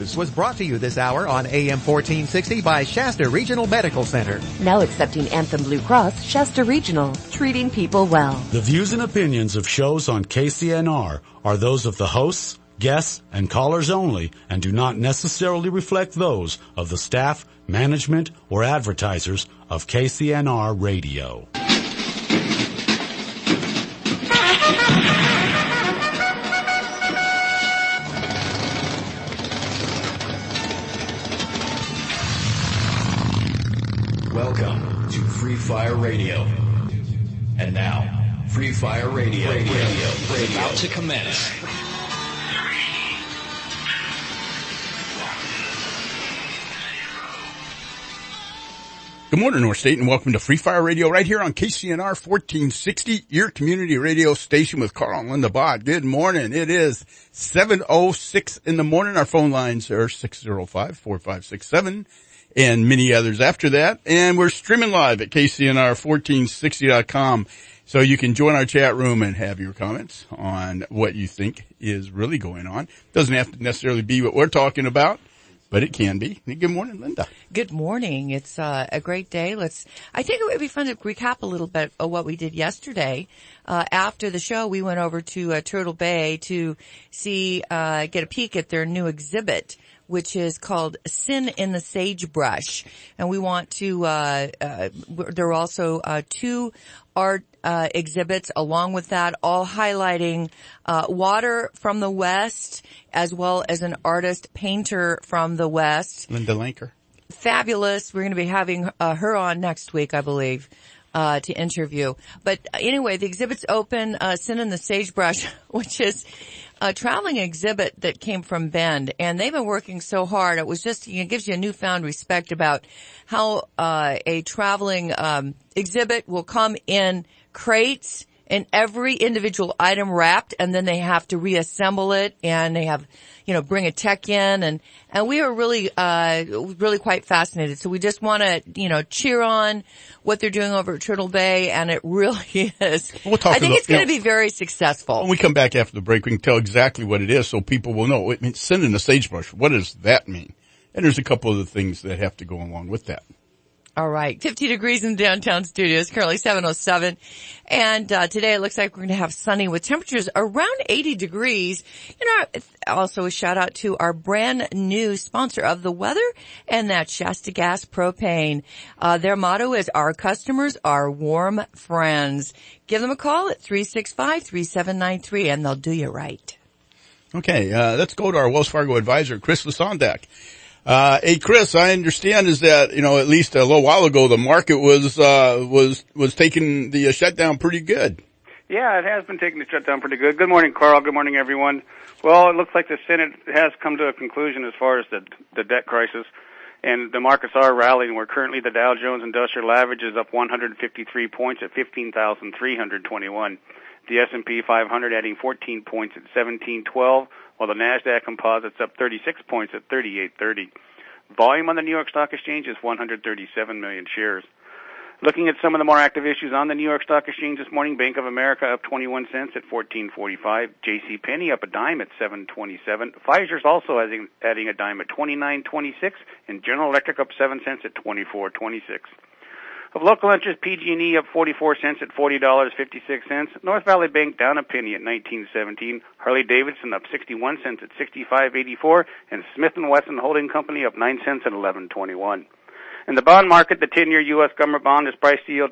News was brought to you this hour on AM 1460 by Shasta Regional Medical Center. Now accepting Anthem Blue Cross, Shasta Regional, treating people well. The views and opinions of shows on KCNR are those of the hosts, guests, and callers only and do not necessarily reflect those of the staff, management, or advertisers of KCNR Radio. Welcome to Free Fire Radio. And now, Free Fire Radio. Radio. About to commence. Good morning, North State, and welcome to Free Fire Radio right here on KCNR 1460, your community radio station with Carl and Linda Bott. Good morning. It is 7:06 in the morning. Our phone lines are 605-4567 and many others after that. And we're streaming live at KCNR1460.com. So you can join our chat room and have your comments on what you think is really going on. Doesn't have to necessarily be what we're talking about, but it can be. Good morning, Linda. Good morning. It's a great day. I think it would be fun to recap a little bit of what we did yesterday. After the show, we went over to Turtle Bay to see, get a peek at their new exhibit, which is called Sin in the Sagebrush. And we want to, there are also, two art, exhibits along with that, all highlighting, water from the West, as well as an artist painter from the West. Linda Lanker. Fabulous. We're going to be having, her on next week, I believe, to interview. But anyway, the exhibit's open, Sin in the Sagebrush, which is a traveling exhibit that came from Bend, and they've been working so hard. It was just, it gives you a newfound respect about how, a traveling, exhibit will come in crates and every individual item wrapped, and then they have to reassemble it, and they have, bring a tech in, and we are really quite fascinated. So we just want to, cheer on what they're doing over at Turtle Bay, and it really is. We'll talk I think it's going to be very successful. When we come back after the break, we can tell exactly what it is so people will know. I mean, Sin in the Sagebrush, what does that mean? And there's a couple of the things that have to go along with that. All right. 50 degrees in the downtown studios, currently 7:07. And, today it looks like we're going to have sunny with temperatures around 80 degrees. Also a shout out to our brand new sponsor of the weather, and that's Shasta Gas Propane. Their motto is our customers are warm friends. Give them a call at 365-3793 and they'll do you right. Okay. Let's go to our Wells Fargo advisor, Chris Lasondak. Hey, Chris, I understand is that, at least a little while ago, the market was taking the shutdown pretty good. Yeah, it has been taking the shutdown pretty good. Good morning, Carl. Good morning, everyone. Well, it looks like the Senate has come to a conclusion as far as the debt crisis, and the markets are rallying. We're currently, the Dow Jones Industrial Average is up 153 points at 15,321. The S&P 500 adding 14 points at 1712. While the NASDAQ Composite's up 36 points at 3830. Volume on the New York Stock Exchange is 137 million shares. Looking at some of the more active issues on the New York Stock Exchange this morning, Bank of America up 21 cents at 14.45. J.C. Penney up a dime at 7.27. Pfizer's also adding a dime at 29.26. And General Electric up 7 cents at 24.26. Of local interest, PG&E up 44 cents at $40.56. North Valley Bank down a penny at 19.17. Harley-Davidson up 61 cents at 65.84. And Smith & Wesson Holding Company up 9 cents at 11.21. In the bond market, the 10-year U.S. government bond is priced to yield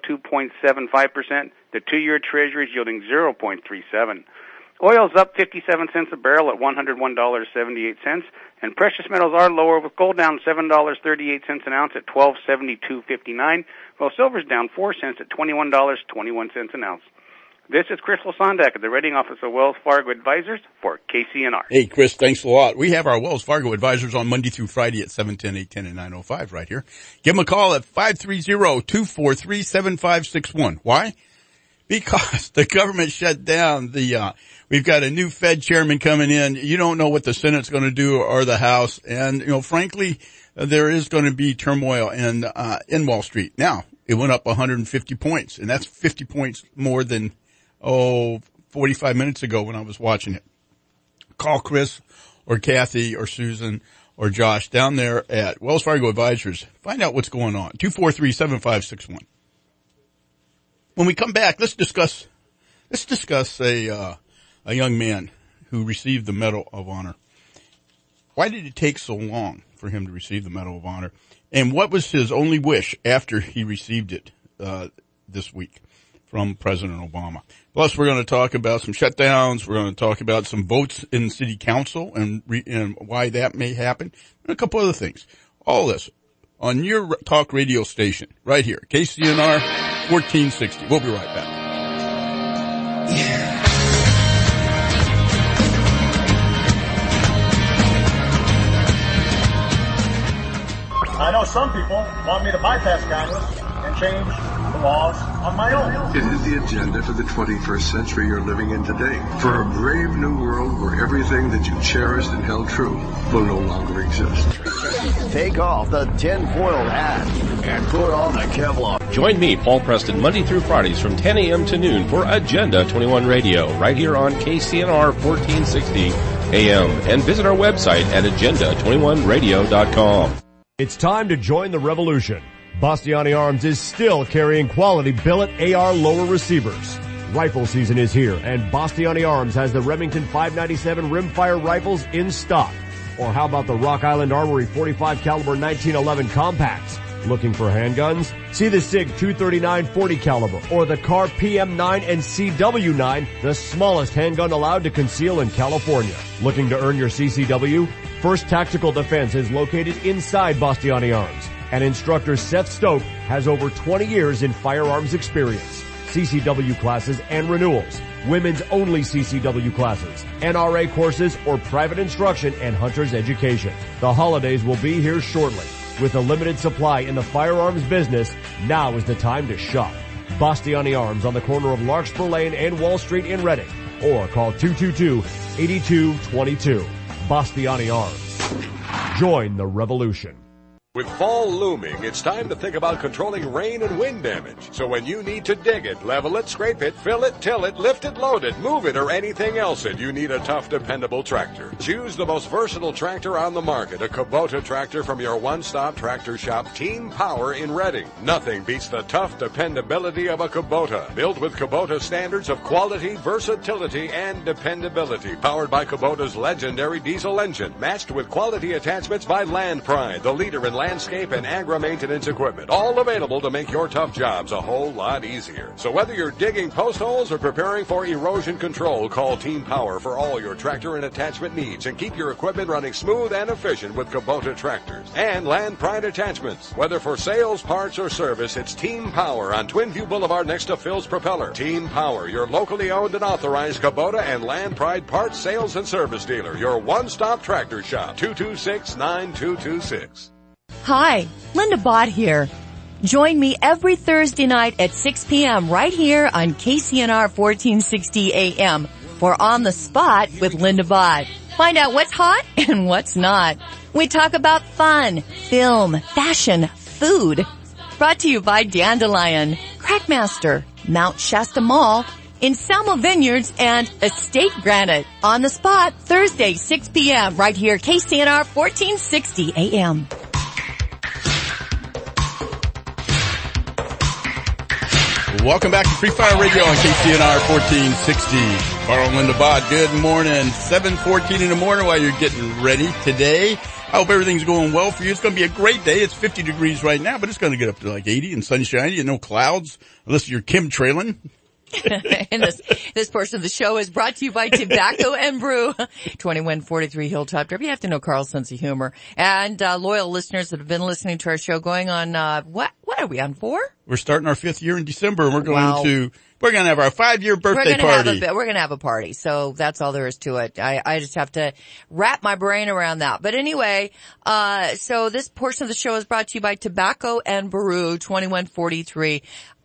2.75%. The 2-year Treasury is yielding 0.37. Oil's up 57 cents a barrel at $101.78. And precious metals are lower, with gold down $7.38 an ounce at $12.7259. While silver's down 4 cents at $21.21 an ounce. This is Chris Lasondak at the Rating Office of Wells Fargo Advisors for KCNR. Hey, Chris, thanks a lot. We have our Wells Fargo Advisors on Monday through Friday at 7:10, 8:10, and 9:05 right here. Give them a call at 530-243-7561. Why? Because the government shut down we've got a new Fed chairman coming in. You don't know what the Senate's going to do or the House. And, frankly, there is going to be turmoil in Wall Street. Now, it went up 150 points, and that's 50 points more than, 45 minutes ago when I was watching it. Call Chris or Kathy or Susan or Josh down there at Wells Fargo Advisors. Find out what's going on. 243-7561. When we come back, let's discuss a young man who received the Medal of Honor. Why did it take so long for him to receive the Medal of Honor? And what was his only wish after he received it this week from President Obama? Plus, we're going to talk about some shutdowns. We're going to talk about some votes in city council and why that may happen, and a couple other things. All this on your talk radio station right here, KCNR 1460. We'll be right back. I know some people want me to bypass Congress and change the laws on my own. It is the agenda for the 21st century you're living in today. For a brave new world where everything that you cherished and held true will no longer exist. Take off the tinfoil hat and put on the Kevlar. Join me, Paul Preston, Monday through Fridays from 10 a.m. to noon for Agenda 21 Radio, right here on KCNR 1460 AM. And visit our website at agenda21radio.com. It's time to join the revolution. Bastiani Arms is still carrying quality billet AR lower receivers. Rifle season is here, and Bastiani Arms has the Remington 597 rimfire rifles in stock. Or how about the Rock Island Armory 45 caliber 1911 compacts? Looking for handguns? See the SIG 239 40 caliber or the CAR PM9 and CW9, the smallest handgun allowed to conceal in California. Looking to earn your CCW? First Tactical Defense is located inside Bastiani Arms, and instructor Seth Stoke has over 20 years in firearms experience. CCW classes and renewals, women's only CCW classes, NRA courses, or private instruction and hunter's education. The holidays will be here shortly. With a limited supply in the firearms business, now is the time to shop. Bastiani Arms on the corner of Larkspur Lane and Wall Street in Reading, or call 222-8222. Bastiani Arms. Join the revolution. With fall looming, it's time to think about controlling rain and wind damage. So when you need to dig it, level it, scrape it, fill it, till it, lift it, load it, move it, or anything else, you need a tough, dependable tractor. Choose the most versatile tractor on the market, a Kubota tractor from your one-stop tractor shop, Team Power in Reading. Nothing beats the tough dependability of a Kubota. Built with Kubota standards of quality, versatility, and dependability. Powered by Kubota's legendary diesel engine. Matched with quality attachments by Land Pride, the leader in landscape and agri-maintenance equipment, all available to make your tough jobs a whole lot easier. So whether you're digging post holes or preparing for erosion control, call Team Power for all your tractor and attachment needs and keep your equipment running smooth and efficient with Kubota tractors and Land Pride attachments. Whether for sales, parts, or service, it's Team Power on Twin View Boulevard next to Phil's Propeller. Team Power, your locally owned and authorized Kubota and Land Pride parts, sales, and service dealer. Your one-stop tractor shop. 226-9226. Hi, Linda Bott here. Join me every Thursday night at 6 p.m. right here on KCNR 1460 AM for On the Spot with Linda Bott. Find out what's hot and what's not. We talk about fun, film, fashion, food. Brought to you by Dandelion, Crackmaster, Mount Shasta Mall, in Selma Vineyards, and Estate Granite. On the Spot, Thursday, 6 p.m. right here, KCNR 1460 AM. Welcome back to Free Fire Radio on KCNR 1460. Carl and Linda Bott, good morning. 7:14 in the morning while you're getting ready today. I hope everything's going well for you. It's going to be a great day. It's 50 degrees right now, but it's going to get up to like 80 and sunshiny and no clouds unless you're chemtrailing. And this portion of the show is brought to you by Tobacco and Brew, 2143 Hilltop Drive. You have to know Carl's sense of humor. And loyal listeners that have been listening to our show going on, what are we on, 4? We're starting our 5th year in December, and we're going to have our 5-year birthday party. We're going to have a party. So that's all there is to it. I just have to wrap my brain around that. But anyway, so this portion of the show is brought to you by Tobacco and Brew, 2143.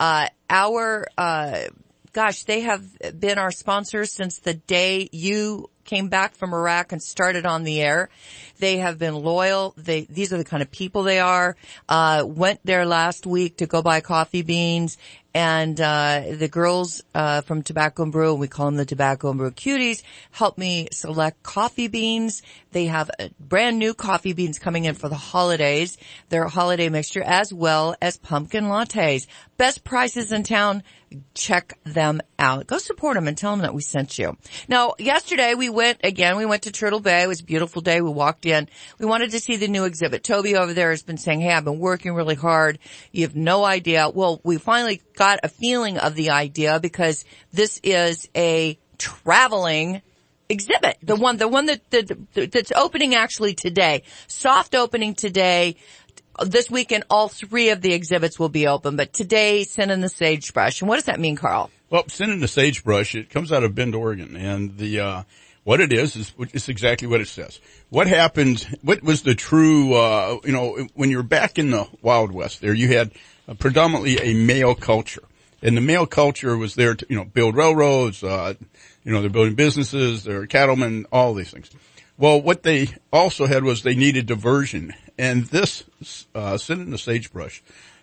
Gosh, they have been our sponsors since the day you came back from Iraq and started on the air. They have been loyal. These are the kind of people they are. Went there last week to go buy coffee beans. And the girls from Tobacco and Brew, we call them the Tobacco and Brew Cuties, helped me select coffee beans. They have brand new coffee beans coming in for the holidays. Their holiday mixture, as well as pumpkin lattes. Best prices in town. Check them out. Go support them and tell them that we sent you. Now, yesterday we went to Turtle Bay. It was a beautiful day. We walked in. We wanted to see the new exhibit. Toby over there has been saying, hey, I've been working really hard. You have no idea. Well, we finally got a feeling of the idea because this is a traveling exhibit. The one that's opening actually today. Soft opening today. This weekend, all three of the exhibits will be open, but today, Sin in the Sagebrush. And what does that mean, Carl? Well, Sin in the Sagebrush, it comes out of Bend, Oregon, and what it is it's exactly what it says. What happened, what was the true, when you're back in the Wild West there, you had predominantly a male culture. And the male culture was there to, build railroads, they're building businesses, they're cattlemen, all these things. Well, what they also had was they needed diversion. And this, Sin in the Sagebrush,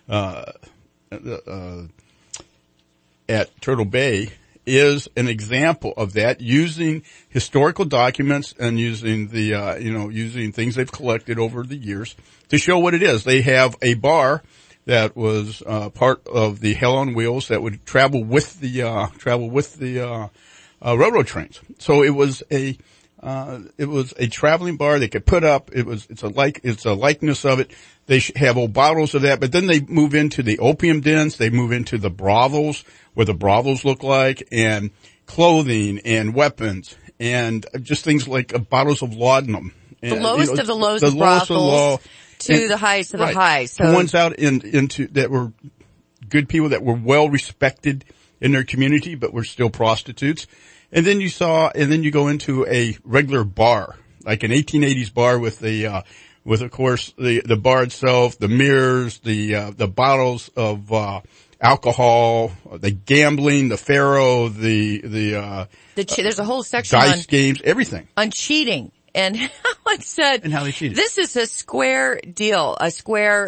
at Turtle Bay is an example of that, using historical documents and using using things they've collected over the years to show what it is. They have a bar that was, part of the Hell on Wheels that would travel with the railroad trains. So it was a traveling bar they could put up. It's a likeness of it. They have old bottles of that, but then they move into the opium dens. They move into the brothels, what the brothels look like, and clothing and weapons and just things like bottles of laudanum. The lowest of the lows of brothels to the highest of the highs. So the ones out into that were good people that were well respected in their community, but were still prostitutes. And then you go into a regular bar, like an 1880s bar with of course the bar itself, the mirrors, the bottles of alcohol, the gambling, the faro, there's a whole section dice games, everything on cheating. And like said, and how they cheated. This is a square deal. You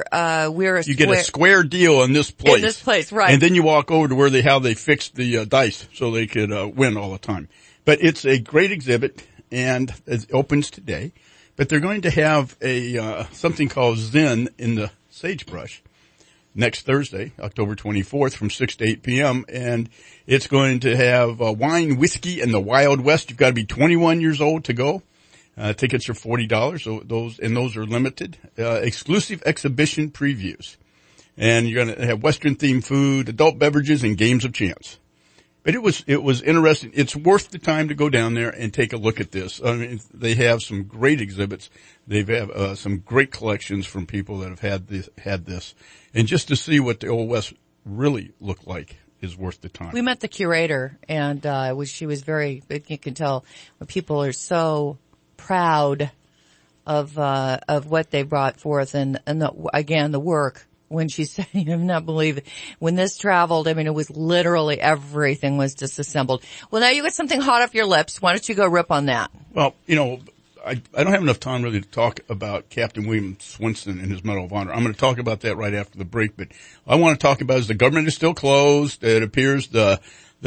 get a square deal in this place. In this place, right. And then you walk over to how they fixed the dice so they could win all the time. But it's a great exhibit, and it opens today. But they're going to have something called Zen in the Sagebrush next Thursday, October 24th, from 6 to 8 p.m. And it's going to have wine, whiskey, and the Wild West. You've got to be 21 years old to go. Tickets are $40, so those are limited. Exclusive exhibition previews. And you're gonna have Western themed food, adult beverages, and games of chance. But it was interesting. It's worth the time to go down there and take a look at this. I mean, they have some great exhibits. They have, some great collections from people that have had this. And just to see what the Old West really looked like is worth the time. We met the curator, and, she was very, you can tell when people are so proud of what they brought forth and the work. When she said, you have not believe it. When this traveled, I mean, it was literally everything was disassembled. Well, now you got something hot off your lips. Why don't you go rip on that? Well, I don't have enough time really to talk about Captain William Swenson and his Medal of Honor. I'm going to talk about that right after the break, but I want to talk about is the government is still closed. It appears the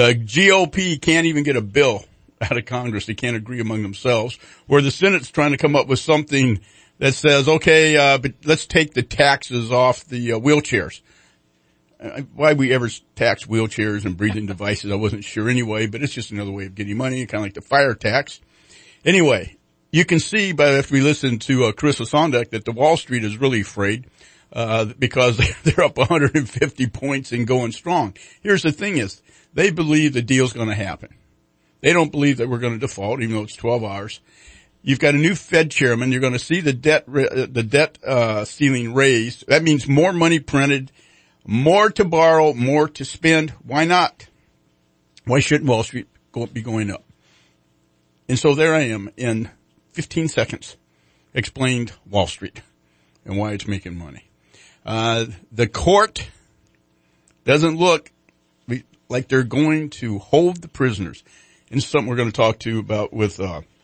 GOP can't even get a bill out of Congress. They can't agree among themselves, where the Senate's trying to come up with something that says, okay, but let's take the taxes off the wheelchairs. Why we ever tax wheelchairs and breathing devices, I wasn't sure anyway, but it's just another way of getting money, kind of like the fire tax. Anyway, you can see after we listen to Carissa Sondak that the Wall Street is really afraid because they're up 150 points and going strong. Here's the thing is, they believe the deal's going to happen. They don't believe that we're going to default, even though it's 12 hours. You've got a new Fed chairman. You're going to see the debt ceiling raised. That means more money printed, more to borrow, more to spend. Why not? Why shouldn't Wall Street be going up? And so there I am in 15 seconds explained Wall Street and why it's making money. The court doesn't look like they're going to hold the prisoners. And something we're going to talk to about with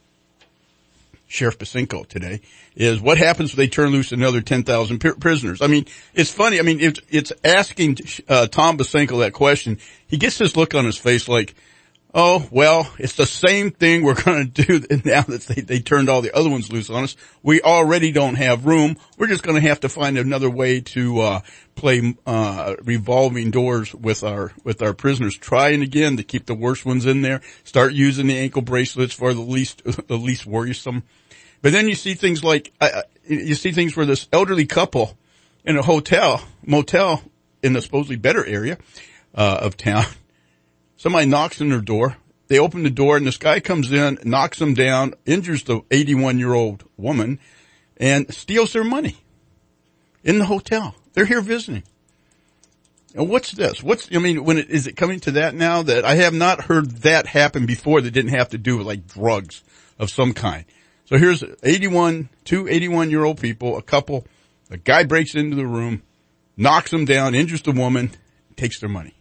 Sheriff Basinko today, is what happens if they turn loose another 10,000 prisoners? I mean, it's funny. I mean, it's asking Tom Basinko that question. He gets this look on his face like, oh, well, it's the same thing we're going to do now that they turned all the other ones loose on us. We already don't have room. We're just going to have to find another way to play revolving doors with our prisoners, trying again to keep the worst ones in there, start using the ankle bracelets for the least worrisome. But then you see things like where this elderly couple in a motel in the supposedly better area of town, somebody knocks on their door. They open the door, and this guy comes in, knocks them down, injures the 81-year-old woman, and steals their money in the hotel. They're here visiting. And what's this? Is it coming to that now? That I have not heard that happen before that didn't have to do with like drugs of some kind. So here's two 81-year-old people, a couple. A guy breaks into the room, knocks them down, injures the woman, takes their money.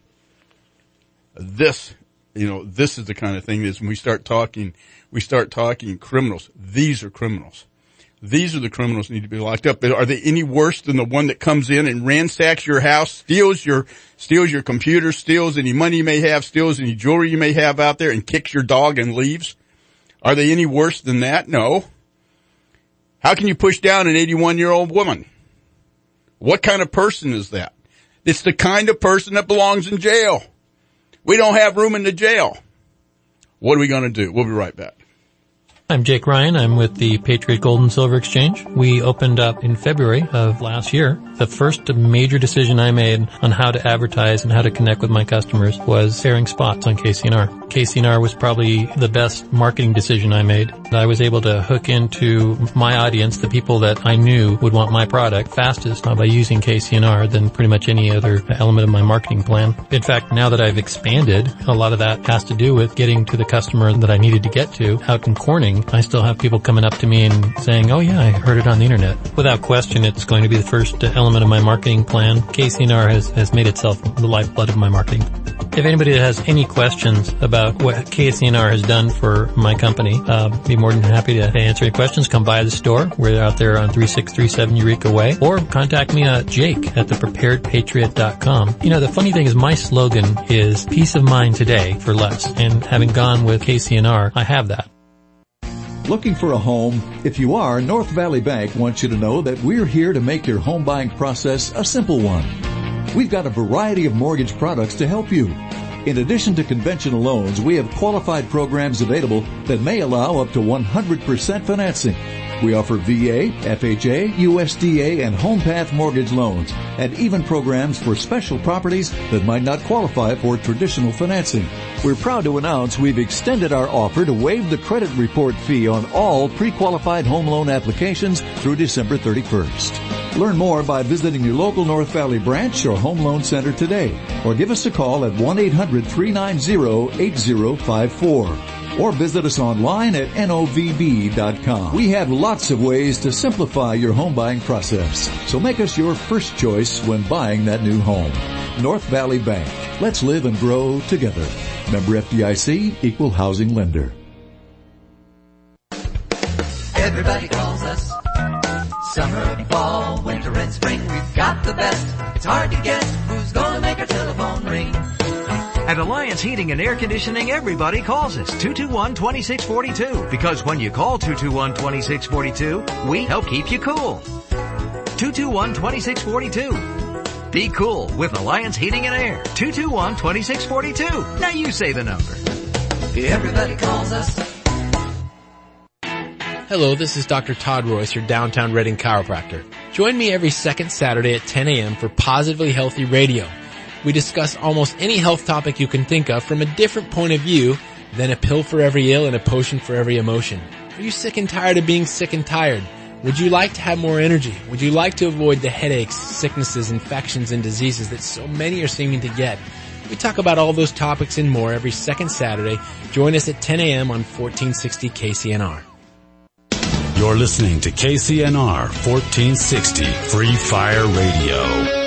This is the kind of thing that when we start talking criminals. These are criminals. These are the criminals that need to be locked up. But are they any worse than the one that comes in and ransacks your house, steals your computer, steals any money you may have, steals any jewelry you may have out there, and kicks your dog and leaves? Are they any worse than that? No. How can you push down an 81-year-old woman? What kind of person is that? It's the kind of person that belongs in jail. We don't have room in the jail. What are we going to do? We'll be right back. I'm Jake Ryan. I'm with the Patriot Gold and Silver Exchange. We opened up in February of last year. The first major decision I made on how to advertise and how to connect with my customers was airing spots on KCNR. KCNR was probably the best marketing decision I made. I was able to hook into my audience, the people that I knew would want my product fastest by using KCNR than pretty much any other element of my marketing plan. In fact, now that I've expanded, a lot of that has to do with getting to the customer that I needed to get to out in Corning. I still have people coming up to me and saying, oh yeah, I heard it on the internet. Without question, it's going to be the first element of my marketing plan. KCNR has made itself the lifeblood of my marketing. If anybody has any questions about what KCNR has done for my company, be more than happy to answer any questions. Come by the store. We're out there on 3637 Eureka Way. Or contact me at Jake at thepreparedpatriot.com. You know, the funny thing is my slogan is peace of mind today for less. And having gone with KCNR, I have that. Looking for a home? If you are, North Valley Bank wants you to know that we're here to make your home buying process a simple one. We've got a variety of mortgage products to help you. In addition to conventional loans, we have qualified programs available that may allow up to 100% financing. We offer VA, FHA, USDA, and HomePath mortgage loans, and even programs for special properties that might not qualify for traditional financing. We're proud to announce we've extended our offer to waive the credit report fee on all pre-qualified home loan applications through December 31st. Learn more by visiting your local North Valley branch or home loan center today, or give us a call at 1-800-390-8054. Or visit us online at novb.com. We have lots of ways to simplify your home buying process. So make us your first choice when buying that new home. North Valley Bank. Let's live and grow together. Member FDIC, Equal Housing Lender. Everybody calls us. Summer, fall, winter, and spring. We've got the best. It's hard to guess who's gonna make our telephone ring. At Alliance Heating and Air Conditioning, everybody calls us 221-2642. Because when you call 221-2642, we help keep you cool. 221-2642. Be cool with Alliance Heating and Air. 221-2642. Now you say the number. Everybody calls us. Hello, this is Dr. Todd Royce, your downtown Reading chiropractor. Join me every second Saturday at 10 a.m. for Positively Healthy Radio. We discuss almost any health topic you can think of from a different point of view than a pill for every ill and a potion for every emotion. Are you sick and tired of being sick and tired? Would you like to have more energy? Would you like to avoid the headaches, sicknesses, infections, and diseases that so many are seeming to get? We talk about all those topics and more every second Saturday. Join us at 10 a.m. on 1460 KCNR. You're listening to KCNR 1460 Free Fire Radio.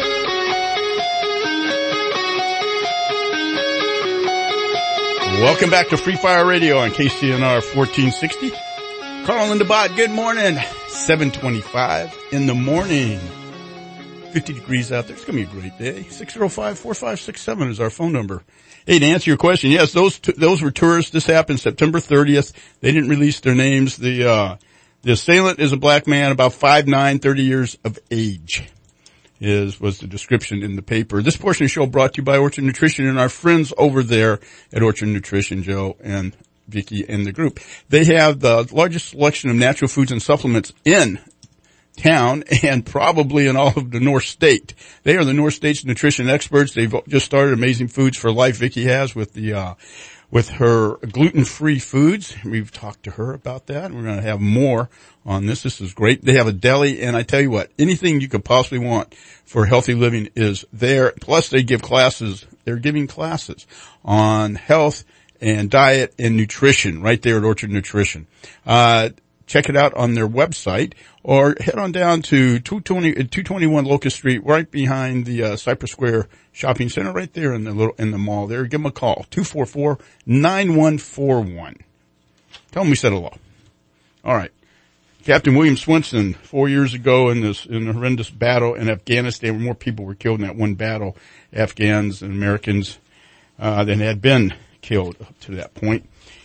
Welcome back to Free Fire Radio on KCNR 1460. Carl and Linda Bott, good morning. 7:25 in the morning. 50 degrees out there. It's going to be a great day. 605-4567 is our phone number. Hey, to answer your question, yes, those were tourists. This happened September 30th. They didn't release their names. The assailant is a black man, about 5'9", 30 years of age. Was the description in the paper. This portion of the show brought to you by Orchard Nutrition and our friends over there at Orchard Nutrition, Joe and Vicky and the group. They have the largest selection of natural foods and supplements in town and probably in all of the North State. They are the North State's nutrition experts. They've just started Amazing Foods for Life. Vicky has with her gluten-free foods. We've talked to her about that, and we're going to have more on this. This is great. They have a deli, and I tell you what, anything you could possibly want for healthy living is there. Plus, they give classes. They're giving classes on health and diet and nutrition right there at Orchard Nutrition. Check it out on their website or head on down to 221 Locust Street, right behind the Cypress Square Shopping Center, right there in the mall there. Give them a call, 244-9141. Tell them we said hello. All right. Captain William Swenson, 4 years ago in a horrendous battle in Afghanistan, where more people were killed in that one battle, Afghans and Americans, than had been killed up to that point,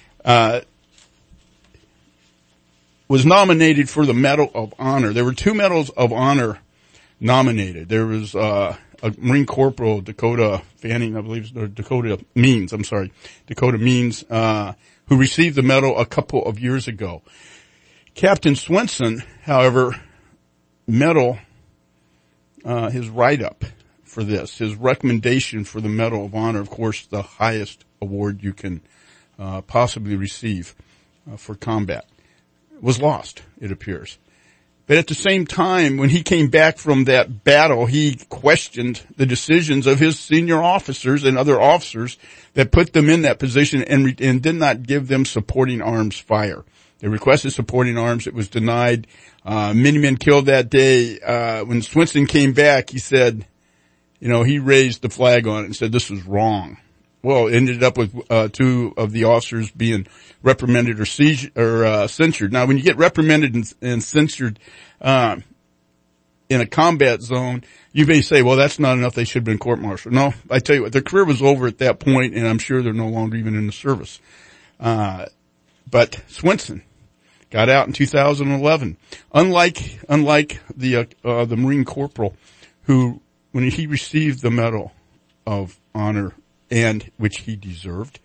was nominated for the Medal of Honor. There were 2 medals of honor nominated. There was a Marine Corporal, Dakota Fanning, I believe, or Dakota Means, who received the medal a couple of years ago. Captain Swenson, however, medal, his write-up for this, his recommendation for the Medal of Honor, of course, the highest award you can possibly receive for combat, was lost, it appears. But at the same time, when he came back from that battle, he questioned the decisions of his senior officers and other officers that put them in that position and did not give them supporting arms fire. They requested supporting arms. It was denied. Many men killed that day. When Swenson came back, he said, he raised the flag on it and said this was wrong. Well, it ended up with 2 of the officers being reprimanded or censured. Now, when you get reprimanded and censured in a combat zone, you may say, well, that's not enough. They should have been court-martialed. No, I tell you what, their career was over at that point, and I'm sure they're no longer even in the service. But Swenson got out in 2011. Unlike the Marine Corporal who, when he received the Medal of Honor, and which he deserved,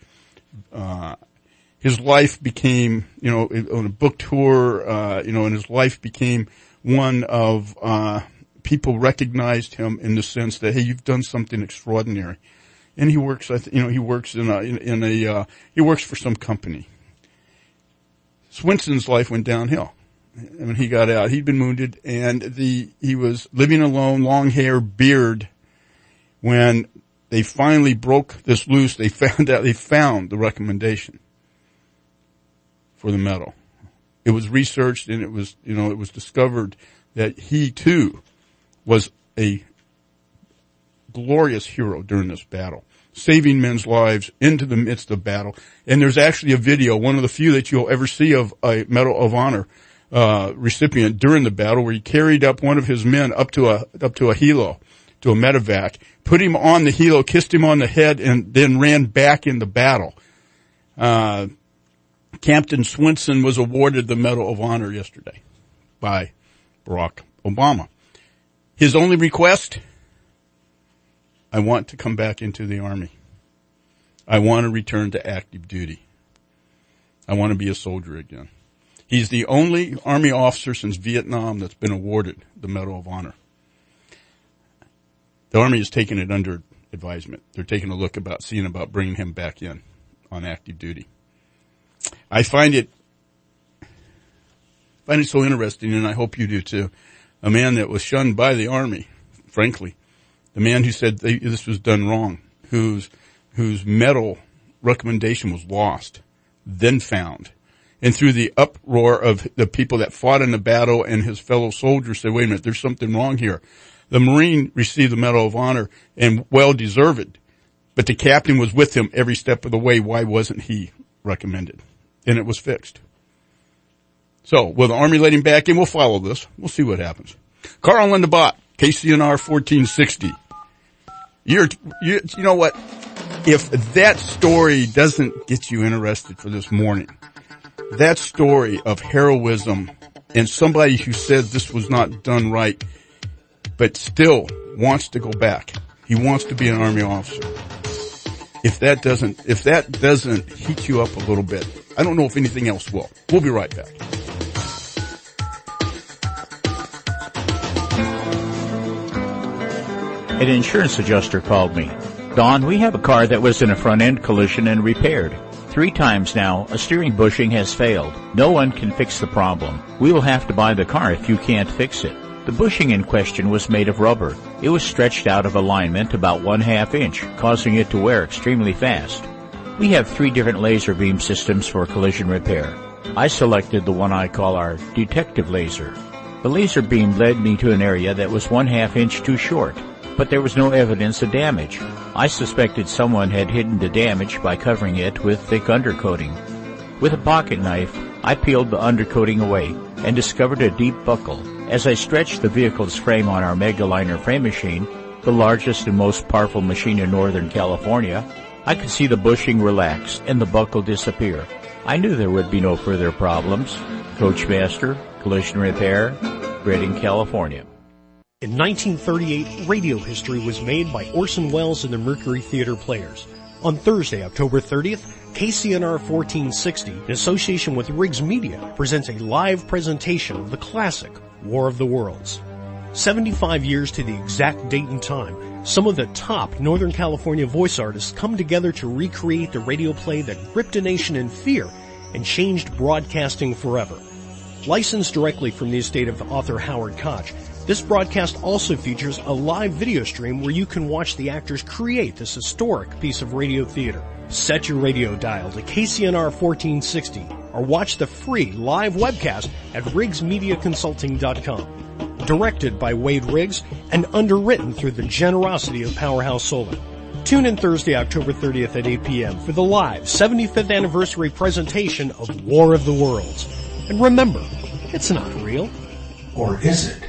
his life became, on a book tour, and his life became one of, people recognized him in the sense that, hey, you've done something extraordinary. And he works, he works he works for some company. Swenson's life went downhill. When he got out, he'd been wounded, and he was living alone, long hair, beard, when they finally broke this loose. They found the recommendation for the medal. It was researched, and it was discovered that he too was a glorious hero during this battle, saving men's lives into the midst of battle. And there's actually a video, one of the few that you'll ever see, of a Medal of Honor recipient during the battle, where he carried up one of his men up to a helo, to a medevac, put him on the helo, kissed him on the head, and then ran back in the battle. Captain Swenson was awarded the Medal of Honor yesterday by Barack Obama. His only request: I want to come back into the Army. I want to return to active duty. I want to be a soldier again. He's the only Army officer since Vietnam that's been awarded the Medal of Honor. The Army has taken it under advisement. They're taking a look about bringing him back in on active duty. I find it so interesting, and I hope you do too. A man that was shunned by the Army, frankly. The man who said this was done wrong, whose medal recommendation was lost, then found. And through the uproar of the people that fought in the battle and his fellow soldiers said, wait a minute, there's something wrong here. The Marine received the Medal of Honor, and well deserved, but the captain was with him every step of the way. Why wasn't he recommended? And it was fixed. So, will the Army let him back in? We'll follow this. We'll see what happens. Carl and the Bot, KCNR 1460. You know what? If that story doesn't get you interested for this morning, that story of heroism and somebody who said this was not done right, but still wants to go back. He wants to be an Army officer. If that doesn't heat you up a little bit, I don't know if anything else will. We'll be right back. An insurance adjuster called me. Don, we have a car that was in a front-end collision and repaired. 3 times now, a steering bushing has failed. No one can fix the problem. We will have to buy the car if you can't fix it. The bushing in question was made of rubber. It was stretched out of alignment about 1/2 inch, causing it to wear extremely fast. We have 3 different laser beam systems for collision repair. I selected the one I call our detective laser. The laser beam led me to an area that was 1/2 inch too short, but there was no evidence of damage. I suspected someone had hidden the damage by covering it with thick undercoating. With a pocket knife, I peeled the undercoating away and discovered a deep buckle. As I stretched the vehicle's frame on our Megaliner frame machine, the largest and most powerful machine in Northern California, I could see the bushing relax and the buckle disappear. I knew there would be no further problems. Coachmaster, Collision Repair, Redding, California. In 1938, radio history was made by Orson Welles and the Mercury Theater Players. On Thursday, October 30th, KCNR 1460, in association with Riggs Media, presents a live presentation of the classic War of the Worlds. 75 years to the exact date and time, some of the top Northern California voice artists come together to recreate the radio play that gripped a nation in fear and changed broadcasting forever. Licensed directly from the estate of author Howard Koch, this broadcast also features a live video stream where you can watch the actors create this historic piece of radio theater. Set your radio dial to KCNR 1460 or watch the free live webcast at RiggsMediaConsulting.com. Directed by Wade Riggs and underwritten through the generosity of Powerhouse Solar. Tune in Thursday, October 30th at 8 p.m. for the live 75th anniversary presentation of War of the Worlds. And remember, it's not real. Or is it?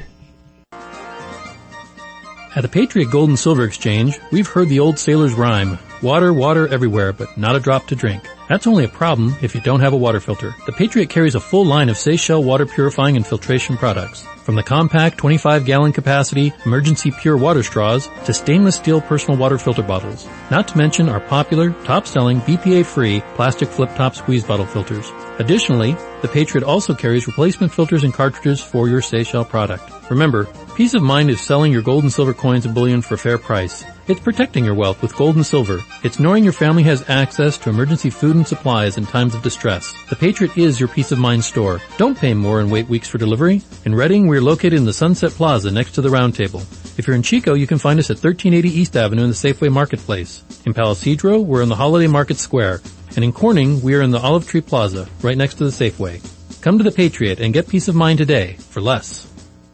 At the Patriot Gold and Silver Exchange, we've heard the old sailor's rhyme, water, water everywhere, but not a drop to drink. That's only a problem if you don't have a water filter. The Patriot carries a full line of Seychelles water purifying and filtration products. From the compact 25-gallon capacity emergency pure water straws to stainless steel personal water filter bottles. Not to mention our popular, top-selling, BPA-free plastic flip-top squeeze bottle filters. Additionally, the Patriot also carries replacement filters and cartridges for your Seychelles product. Remember, peace of mind is selling your gold and silver coins and bullion for a fair price. It's protecting your wealth with gold and silver. It's knowing your family has access to emergency food and supplies in times of distress. The Patriot is your peace of mind store. Don't pay more and wait weeks for delivery. In Redding, we're located in the Sunset Plaza next to the Round Table. If you're in Chico, you can find us at 1380 East Avenue in the Safeway Marketplace. In Palo Cedro, we're in the Holiday Market Square. And in Corning, we are in the Olive Tree Plaza, right next to the Safeway. Come to the Patriot and get peace of mind today for less.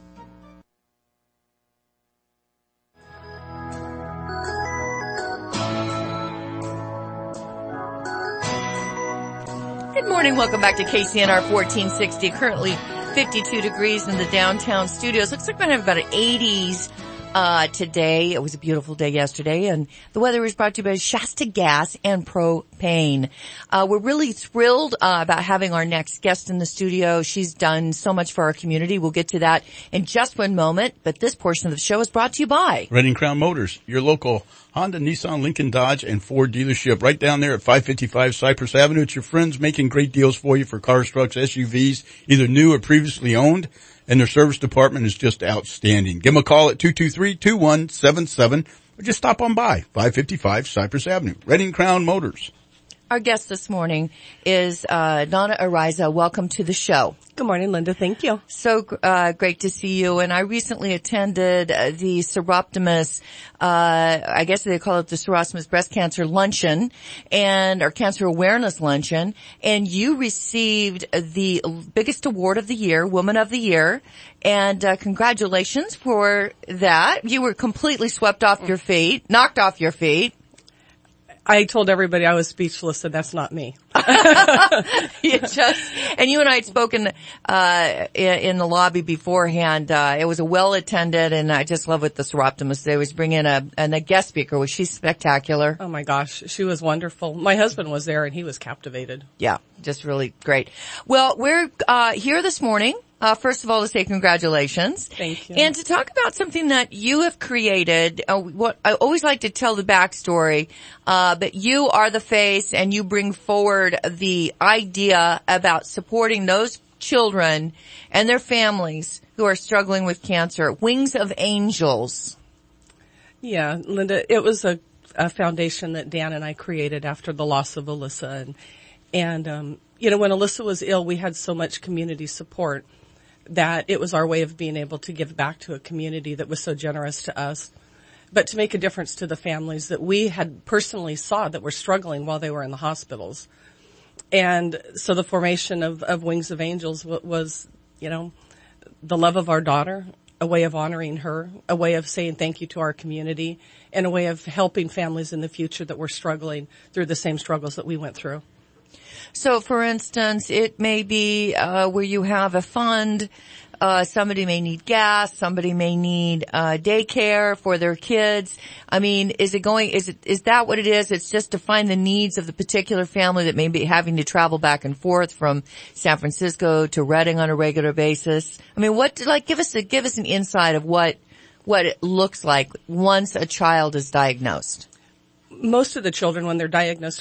Good morning. Welcome back to KCNR 1460. Currently 52 degrees in the downtown studios. Looks like we're going to have about an 80s today. It was a beautiful day yesterday, and the weather is brought to you by Shasta Gas and Propane. We're really thrilled about having our next guest in the studio. She's done so much for our community. We'll get to that in just one moment, but this portion of the show is brought to you by Redding Crown Motors, your local Honda, Nissan, Lincoln, Dodge, and Ford dealership right down there at 555 Cypress Avenue. It's your friends making great deals for you for cars, trucks, SUVs, either new or previously owned. And their service department is just outstanding. Give them a call at 223-2177 or just stop on by 555 Cypress Avenue. Redding Crown Motors. Our guest this morning is Donna Ariza. Welcome to the show. Good morning, Linda. Thank you. So great to see you. And I recently attended the Seroptimus, I guess they call it the Seroptimus Breast Cancer Luncheon or Cancer Awareness Luncheon. And you received the biggest award of the year, Woman of the Year. And congratulations for that. You were completely knocked off your feet. I told everybody I was speechless, and that's not me. And you and I had spoken, in the lobby beforehand. It was a well-attended, and I just love what the Soroptimist, they was bringing a guest speaker. Was she spectacular? Oh my gosh, she was wonderful. My husband was there and he was captivated. Yeah, just really great. Well, we're, here this morning. First of all, to say congratulations. Thank you. And to talk about something that you have created. What I always like to tell the backstory, but you are the face and you bring forward the idea about supporting those children and their families who are struggling with cancer. Wings of Angels. Yeah, Linda, it was a foundation that Dan and I created after the loss of Alyssa. And you know, when Alyssa was ill, we had so much community support that it was our way of being able to give back to a community that was so generous to us, but to make a difference to the families that we had personally saw that were struggling while they were in the hospitals. And so the formation of Wings of Angels was, you know, the love of our daughter, a way of honoring her, a way of saying thank you to our community, and a way of helping families in the future that were struggling through the same struggles that we went through. So, for instance, it may be where you have a fund. Somebody may need gas. Somebody may need daycare for their kids. I mean, is that what it is? It's just to find the needs of the particular family that may be having to travel back and forth from San Francisco to Redding on a regular basis. I mean, give us an insight of what it looks like once a child is diagnosed. Most of the children, when they're diagnosed,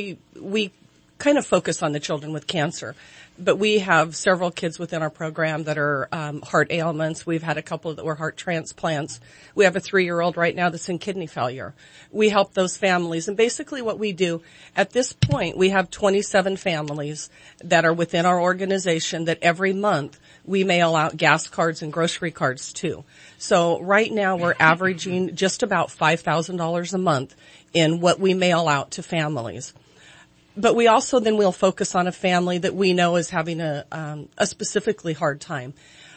we kind of focus on the children with cancer, but we have several kids within our program that are heart ailments. We've had a couple that were heart transplants. We have a 3-year-old right now that's in kidney failure. We help those families, and basically what we do at this point, we have 27 families that are within our organization that every month we mail out gas cards and grocery cards to. So right now we're averaging just about $5,000 a month in what we mail out to families. But we also then will focus on a family that we know is having a specifically hard time.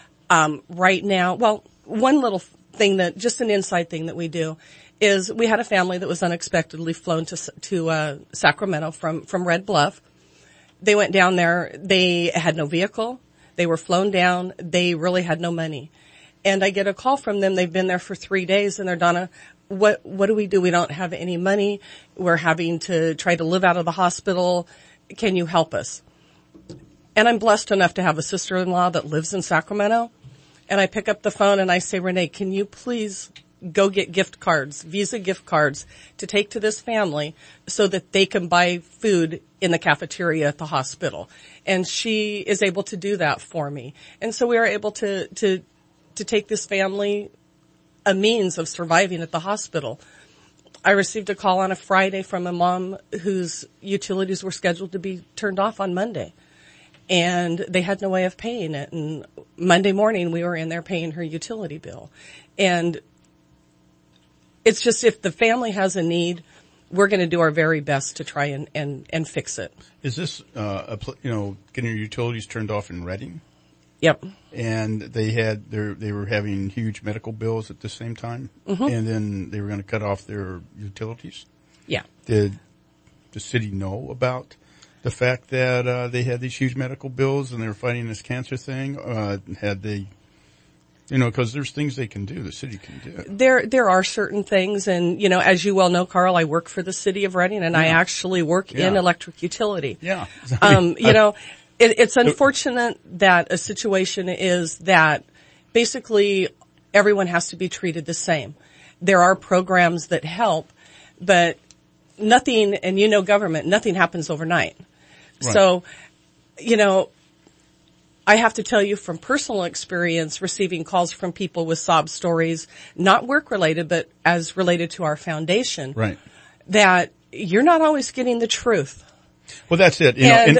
Right now, well, one little thing just an inside thing that we do is we had a family that was unexpectedly flown to Sacramento from Red Bluff. They went down there. They had no vehicle. They were flown down. They really had no money. And I get a call from them. They've been there for 3 days and they're, Donna, what do? We don't have any money. We're having to try to live out of the hospital. Can you help us? And I'm blessed enough to have a sister-in-law that lives in Sacramento. And I pick up the phone and I say, Renee, can you please go get gift cards, Visa gift cards to take to this family so that they can buy food in the cafeteria at the hospital? And she is able to do that for me. And so we are able to take this family a means of surviving at the hospital. I received a call on a Friday from a mom whose utilities were scheduled to be turned off on Monday. And they had no way of paying it. And Monday morning we were in there paying her utility bill. And it's just, if the family has a need, we're going to do our very best to try and fix it. Is this, getting your utilities turned off in Redding? Yep. And they were having huge medical bills at the same time. Mm-hmm. And then they were going to cut off their utilities. Yeah. Did the city know about the fact that they had these huge medical bills and they were fighting this cancer thing? Had they, because there's things they can do, the city can do. There are certain things, and as you well know, Carl, I work for the city of Redding, and I actually work in electric utility. Yeah. It's unfortunate that a situation is that basically everyone has to be treated the same. There are programs that help, but nothing, and government, nothing happens overnight. Right. So, I have to tell you from personal experience, receiving calls from people with sob stories, not work related, but as related to our foundation, right, that you're not always getting the truth. Well, that's it.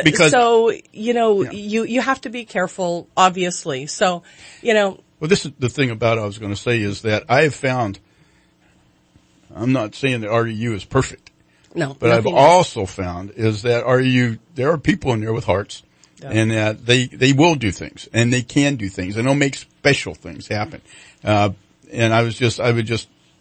You have to be careful, obviously. So, Well, this is the thing about it I was going to say is that I have found, I'm not saying that REU is perfect. No. But I've also found is that there are people in there with hearts, and that they will do things, and they can do things, and they'll make special things happen. And I would just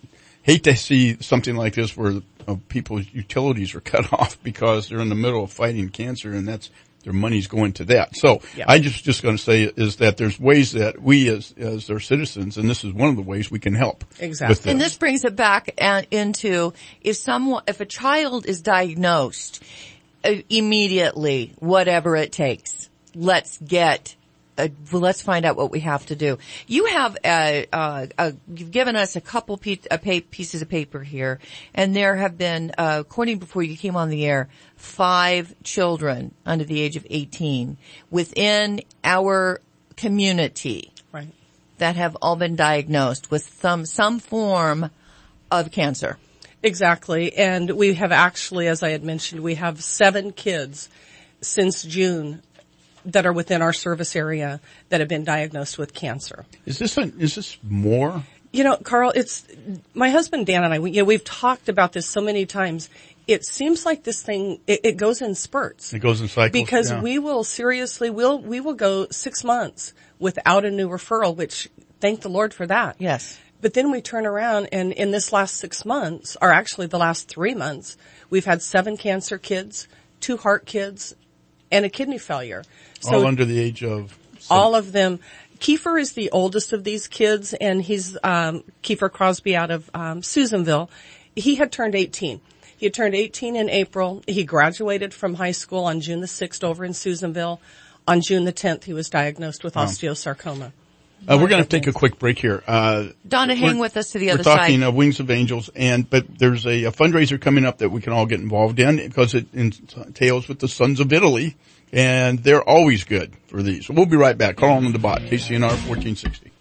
hate to see something like this where people's utilities are cut off because they're in the middle of fighting cancer, and that's their money's going to that. So I just going to say is that there's ways that we as their citizens, and this is one of the ways we can help. Exactly. And this brings it back into if a child is diagnosed immediately, whatever it takes, let's find out what we have to do. You have you've given us a couple pieces of paper here, and there have been, according before you came on the air, 5 children under the age of 18 within our community, right, that have all been diagnosed with some form of cancer. Exactly, and we have actually, as I had mentioned, we have 7 kids since June that are within our service area that have been diagnosed with cancer. Is this more? You know, Carl, it's my husband Dan and I. We've talked about this so many times. It seems like this thing it goes in spurts. It goes in cycles because we will we will go 6 months without a new referral, which thank the Lord for that. Yes. But then we turn around, and in this last 6 months, or actually the last 3 months, we've had 7 cancer kids, 2 heart kids, and a kidney failure. So all under the age of? All of them. Kiefer is the oldest of these kids, and he's Kiefer Crosby out of Susanville. He had turned 18. He had turned 18 in April. He graduated from high school on June the 6th over in Susanville. On June the 10th, he was diagnosed with osteosarcoma. We're going to take a quick break here. Donna, hang with us to the other side. We're talking Wings of Angels, but there's a fundraiser coming up that we can all get involved in because it entails with the Sons of Italy, and they're always good for these. So we'll be right back. Carl on the Bot, KCNR 1460.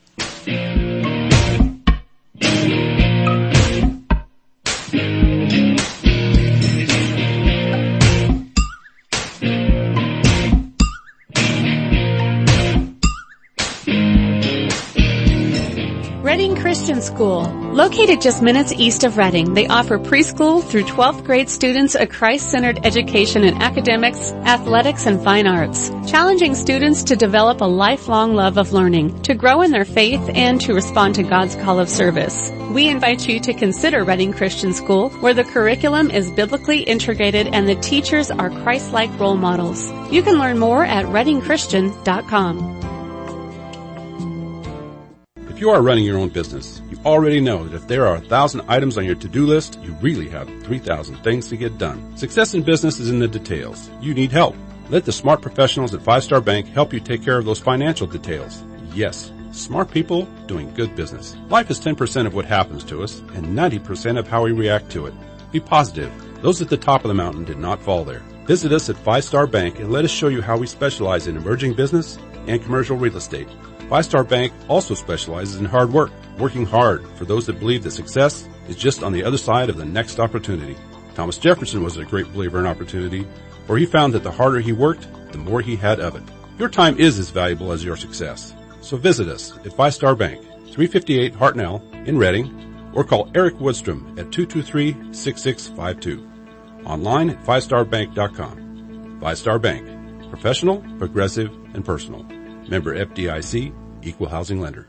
Reading Christian School. Located just minutes east of Reading, they offer preschool through 12th grade students a Christ-centered education in academics, athletics, and fine arts, challenging students to develop a lifelong love of learning, to grow in their faith, and to respond to God's call of service. We invite you to consider Reading Christian School, where the curriculum is biblically integrated and the teachers are Christ-like role models. You can learn more at readingchristian.com. If you are running your own business, you already know that if there are 1,000 items on your to-do list, you really have 3,000 things to get done. Success in business is in the details. You need help. Let the smart professionals at 5 Star Bank help you take care of those financial details. Yes, smart people doing good business. Life is 10% of what happens to us and 90% of how we react to it. Be positive. Those at the top of the mountain did not fall there. Visit us at 5 Star Bank and let us show you how we specialize in emerging business and commercial real estate. 5 Star Bank also specializes in hard work, working hard for those that believe that success is just on the other side of the next opportunity. Thomas Jefferson was a great believer in opportunity, for he found that the harder he worked, the more he had of it. Your time is as valuable as your success. So visit us at 5 Star Bank, 358 Hartnell in Reading, or call Eric Woodstrom at 223-6652. Online at 5starbank.com. 5 Star Bank. Professional, progressive, and personal. Member FDIC, Equal Housing Lender.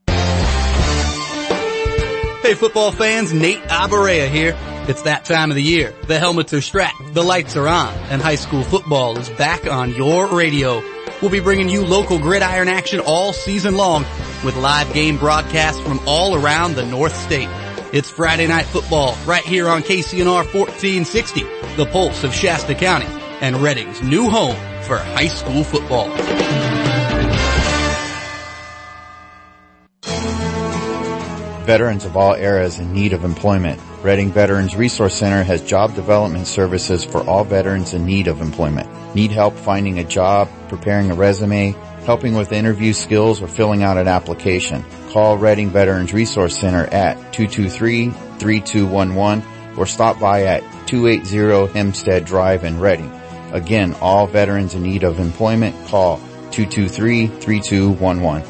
Hey football fans, Nate Abarea here. It's that time of the year. The helmets are strapped, the lights are on, and high school football is back on your radio. We'll be bringing you local gridiron action all season long with live game broadcasts from all around the North State. It's Friday Night Football right here on KCNR 1460, the pulse of Shasta County and Reading's new home for high school football. Veterans of all eras in need of employment. Reading Veterans Resource Center has job development services for all veterans in need of employment. Need help finding a job, preparing a resume, helping with interview skills, or filling out an application? Call Reading Veterans Resource Center at 223-3211 or stop by at 280 Hempstead Drive in Reading. Again, all veterans in need of employment, call 223-3211.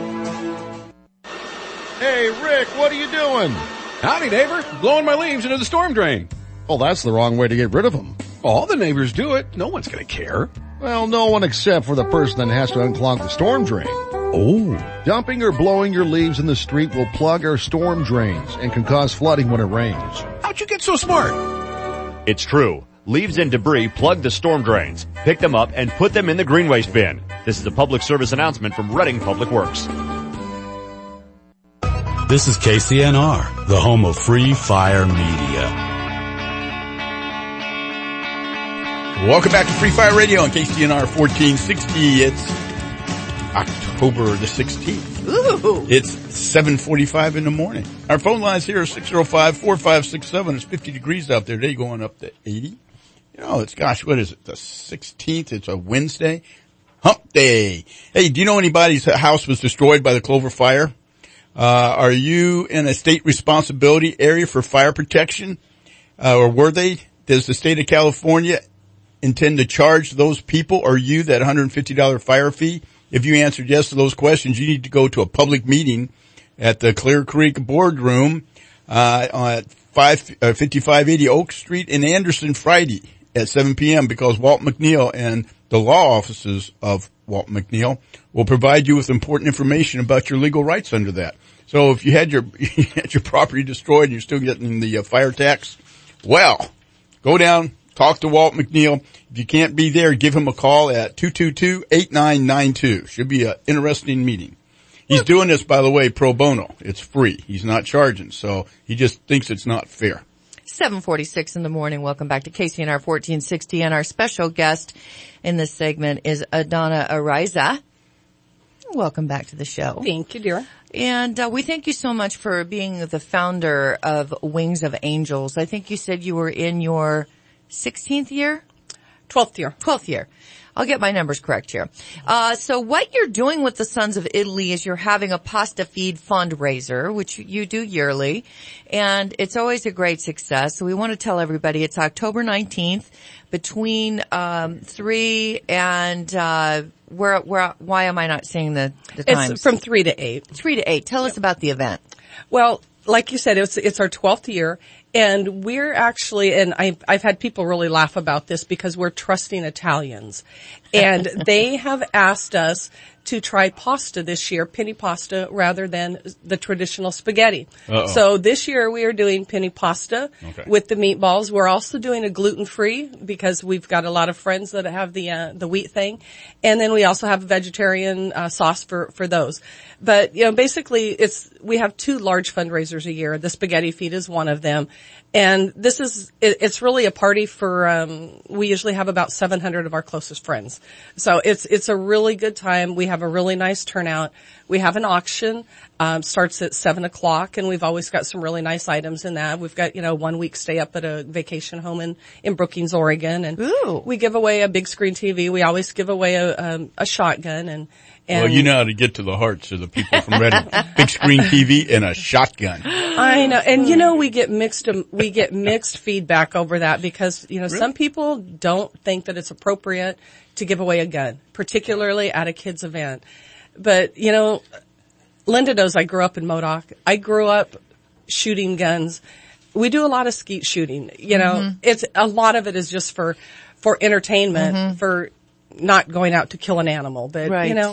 Hey, Rick, what are you doing? Howdy, neighbor. Blowing my leaves into the storm drain. Well, that's the wrong way to get rid of them. All the neighbors do it. No one's going to care. Well, no one except for the person that has to unclog the storm drain. Oh. Dumping or blowing your leaves in the street will plug our storm drains and can cause flooding when it rains. How'd you get so smart? It's true. Leaves and debris plug the storm drains. Pick them up and put them in the green waste bin. This is a public service announcement from Reading Public Works. This is KCNR, the home of free fire media. Welcome back to Free Fire Radio on KCNR 1460. It's October the 16th. Ooh. It's 7:45 in the morning. Our phone lines here are 605-4567. It's 50 degrees out there today, going up to 80. You know, it's, gosh, what is it? The 16th. It's a Wednesday. Hump Day. Hey, do you know anybody's house was destroyed by the Clover Fire? Are you in a state responsibility area for fire protection? Or were they? Does the state of California intend to charge those people or you that $150 fire fee? If you answered yes to those questions, you need to go to a public meeting at the Clear Creek Boardroom, at 5580 Oak Street in Anderson Friday at 7 p.m. because Walt McNeil and the law offices of Walt McNeil will provide you with important information about your legal rights under that. So if you had your property destroyed and you're still getting the fire tax, well, go down, talk to Walt McNeil. If you can't be there, give him a call at 222-8992. Should be an interesting meeting. He's doing this, by the way, pro bono. It's free. He's not charging, so he just thinks it's not fair. 7:46 in the morning. Welcome back to KCNR 1460. And our special guest in this segment is Adana Ariza. Welcome back to the show. Thank you, dear. And we thank you so much for being the founder of Wings of Angels. I think you said you were in your 16th year? 12th year. 12th year. I'll get my numbers correct here. So what you're doing with the Sons of Italy is you're having a pasta feed fundraiser, which you do yearly, and it's always a great success. So we want to tell everybody it's October 19th between 3 and why am I not saying the times? It's from 3 to 8. 3 to 8. Tell us about the event. Well, like you said, it's our 12th year. And we're actually, and I've had people really laugh about this because we're trusting Italians. And they have asked us to try pasta this year, penny pasta, rather than the traditional spaghetti. Uh-oh. So this year we are doing penny pasta with the meatballs. We're also doing a gluten-free because we've got a lot of friends that have the wheat thing. And then we also have a vegetarian sauce for those. But, you know, basically we have 2 large fundraisers a year. The spaghetti feed is one of them. And it's really a party for, we usually have about 700 of our closest friends. So it's a really good time. We have a really nice turnout. We have an auction, starts at 7:00, and we've always got some really nice items in that. We've got, 1 week stay up at a vacation home in Brookings, Oregon, and we give away a big screen TV. We always give away a shotgun and well, you know how to get to the hearts of the people from Reading. Big screen TV and a shotgun. I know. And we get mixed feedback over that because, really? Some people don't think that it's appropriate to give away a gun, particularly at a kid's event. But, Linda knows I grew up in Modoc. I grew up shooting guns. We do a lot of skeet shooting. It's a lot of it is just for entertainment, for not going out to kill an animal, but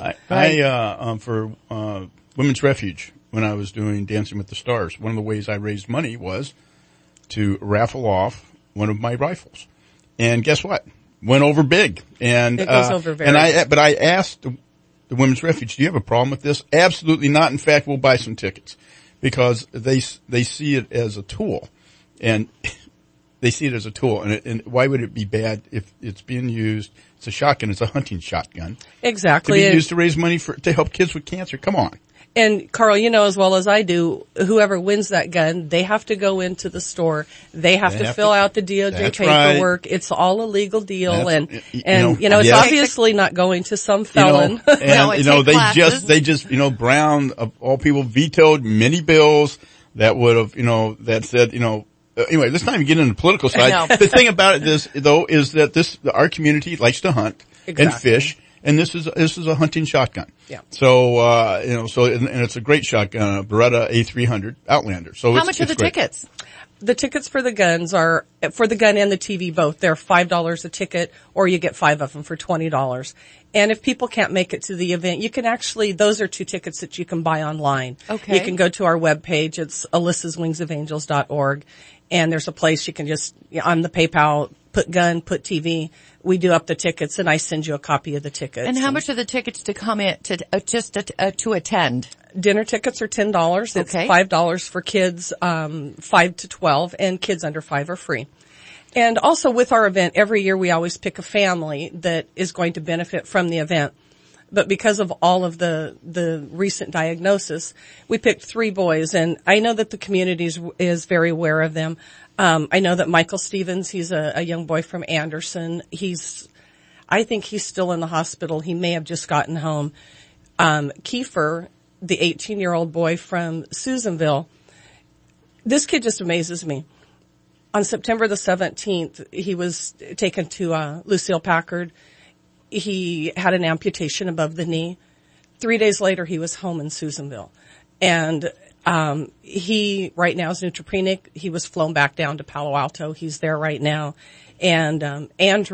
I for Women's Refuge, when I was doing Dancing with the Stars, one of the ways I raised money was to raffle off one of my rifles. And guess what? Went over big. And it goes over very but I asked the Women's Refuge, do you have a problem with this? Absolutely not. In fact, we'll buy some tickets because they see it as a tool. And they see it as a tool, and why would it be bad if it's being used? It's a shotgun. It's a hunting shotgun. Exactly. To be used to raise money to help kids with cancer. Come on. And Carl, as well as I do, whoever wins that gun, they have to go into the store. They have to fill out the DOJ paperwork. Right. It's all a legal deal, it's obviously not going to some felon. They just Brown of all people vetoed many bills that would have, that said, anyway, let's not even get into the political side. The thing about it is that our community likes to hunt and fish, and this is a hunting shotgun. Yeah. So, and it's a great shotgun, a Beretta A300 Outlander. So how much are the tickets? The tickets for the guns are, for the gun and the TV both, they're $5 a ticket, or you get 5 of them for $20. And if people can't make it to the event, you can actually, those are 2 tickets that you can buy online. Okay. You can go to our webpage. It's alyssaswingsofangels.org. And there's a place you can just, on the PayPal, put gun, put TV. We do up the tickets, and I send you a copy of the tickets. And how much are the tickets to come in, to attend? Dinner tickets are $10. It's Okay. $5 for kids, 5 to 12, and kids under 5 are free. And also with our event, every year we always pick a family that is going to benefit from the event. But because of all of the recent diagnosis, we picked 3 boys, and I know that the community is very aware of them. I know that Michael Stevens, he's a young boy from Anderson. I think he's still in the hospital. He may have just gotten home. Kiefer, the 18-year-old boy from Susanville, this kid just amazes me. On September the 17th, he was taken to Lucille Packard. He had an amputation above the knee. 3 days later, he was home in Susanville. And he right now is neutropenic. He was flown back down to Palo Alto. He's there right now. And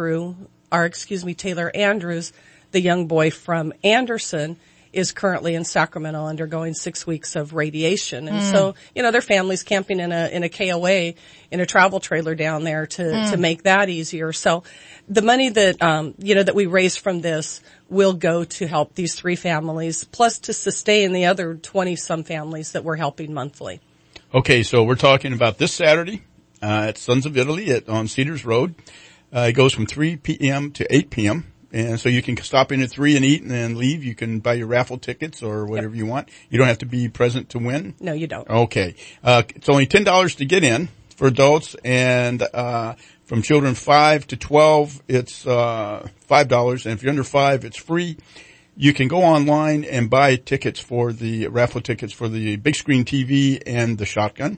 Taylor Andrews, the young boy from Anderson, is currently in Sacramento undergoing 6 weeks of radiation. And so, their family's camping in a KOA in a travel trailer down there to make that easier. So the money that, that we raise from this will go to help these 3 families, plus to sustain the other 20-some families that we're helping monthly. Okay, so we're talking about this Saturday at Sons of Italy on Cedars Road. It goes from 3 p.m. to 8 p.m., and so you can stop in at 3 and eat and then leave. You can buy your raffle tickets or whatever you want. You don't have to be present to win? No, you don't. Okay. It's only $10 to get in for adults, and from children 5 to 12, it's $5. And if you're under 5, it's free. You can go online and buy tickets for the raffle tickets for the big screen TV and the shotgun.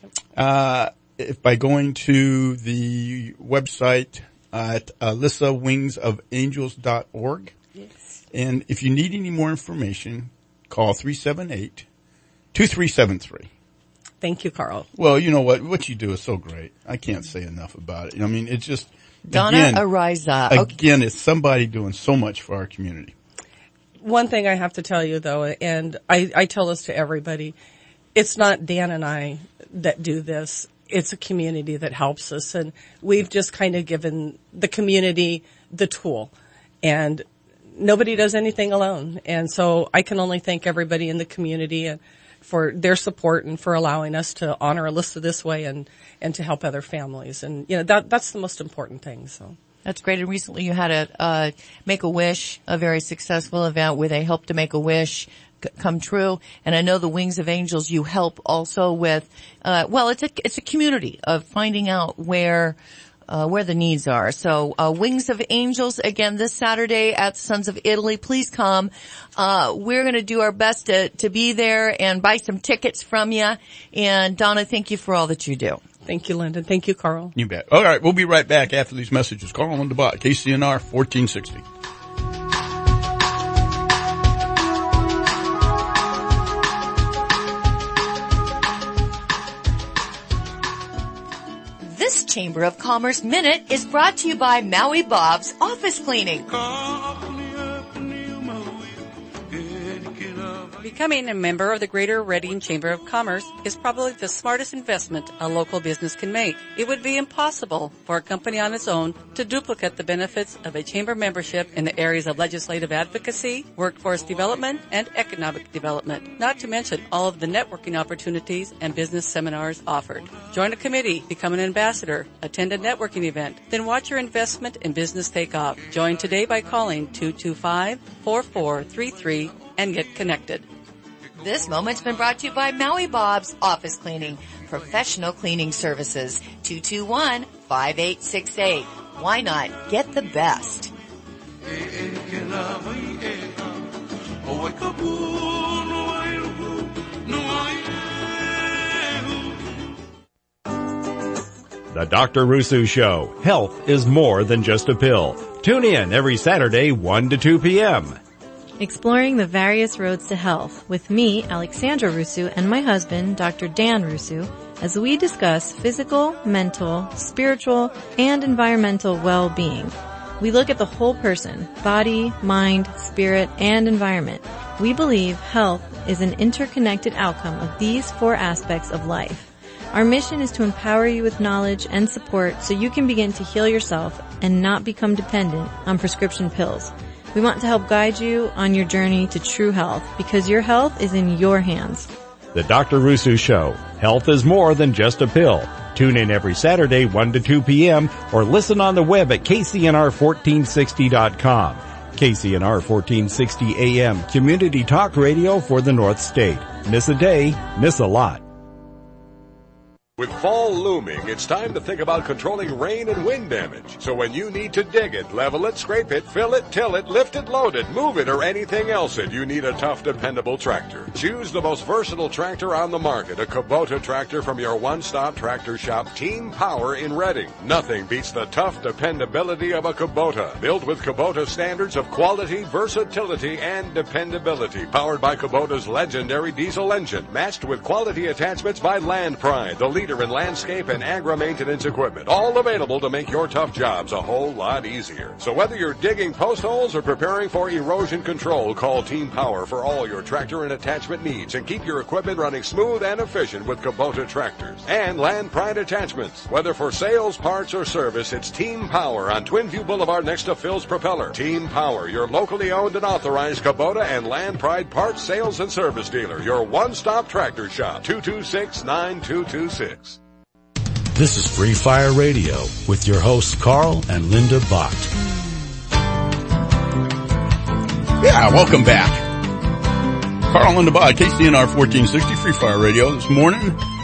By going to the website at alyssawings.org. Yes. And if you need any more information, call 378-2373. Thank you, Carl. Well, you know what you do is so great. I can't say enough about it. I mean, it's just, Donna Ariza. Again, it's somebody doing so much for our community. One thing I have to tell you, though, and I tell this to everybody, it's not Dan and I that do this. It's a community that helps us, and we've just kind of given the community the tool, and nobody does anything alone. And so I can only thank everybody in the community for their support and for allowing us to honor Alyssa this way and to help other families. And, that's the most important thing, so. That's great. And recently you had a Make-A-Wish, a very successful event where they helped to make a wish come true. And I know the Wings of Angels you help also with, it's a community of finding out where the needs are. So, Wings of Angels again this Saturday at Sons of Italy. Please come. We're going to do our best to be there and buy some tickets from you. And Donna, thank you for all that you do. Thank you, Lyndon. Thank you, Carl. You bet. All right. We'll be right back after these messages. Carl on the bot, KCNR 1460. This Chamber of Commerce Minute is brought to you by Maui Bob's Office Cleaning. Becoming a member of the Greater Reading Chamber of Commerce is probably the smartest investment a local business can make. It would be impossible for a company on its own to duplicate the benefits of a chamber membership in the areas of legislative advocacy, workforce development, and economic development, not to mention all of the networking opportunities and business seminars offered. Join a committee, become an ambassador, attend a networking event, then watch your investment in business take off. Join today by calling 225-4433 and get connected. This moment's been brought to you by Maui Bob's Office Cleaning, professional cleaning services, 221-5868. Why not get the best? The Dr. Rusu Show. Health is more than just a pill. Tune in every Saturday, 1 to 2 p.m. exploring the various roads to health with me, Alexandra Rusu, and my husband, Dr. Dan Rusu, as we discuss physical, mental, spiritual, and environmental well-being. We look at the whole person, body, mind, spirit, and environment. We believe health is an interconnected outcome of these 4 aspects of life. Our mission is to empower you with knowledge and support so you can begin to heal yourself and not become dependent on prescription pills. We want to help guide you on your journey to true health because your health is in your hands. The Dr. Rusu Show. Health is more than just a pill. Tune in every Saturday, 1 to 2 p.m. or listen on the web at kcnr1460.com. KCNR 1460 AM, community talk radio for the North State. Miss a day, miss a lot. With fall looming, it's time to think about controlling rain and wind damage. So when you need to dig it, level it, scrape it, fill it, till it, lift it, load it, move it, or anything else you need a tough, dependable tractor. Choose the most versatile tractor on the market, a Kubota tractor from your one-stop tractor shop, Team Power in Reading. Nothing beats the tough dependability of a Kubota. Built with Kubota standards of quality, versatility, and dependability. Powered by Kubota's legendary diesel engine. Matched with quality attachments by Land Pride, the leader in landscape and agri-maintenance equipment, all available to make your tough jobs a whole lot easier. So whether you're digging post holes or preparing for erosion control, call Team Power for all your tractor and attachment needs and keep your equipment running smooth and efficient with Kubota tractors and Land Pride attachments. Whether for sales, parts, or service, it's Team Power on Twinview Boulevard next to Phil's Propeller. Team Power, your locally owned and authorized Kubota and Land Pride parts, sales, and service dealer. Your one-stop tractor shop, 226-9226. This is Free Fire Radio with your hosts Carl and Linda Bott. Yeah, welcome back. Carl and Linda Bott, KCNR 1460 Free Fire Radio this morning.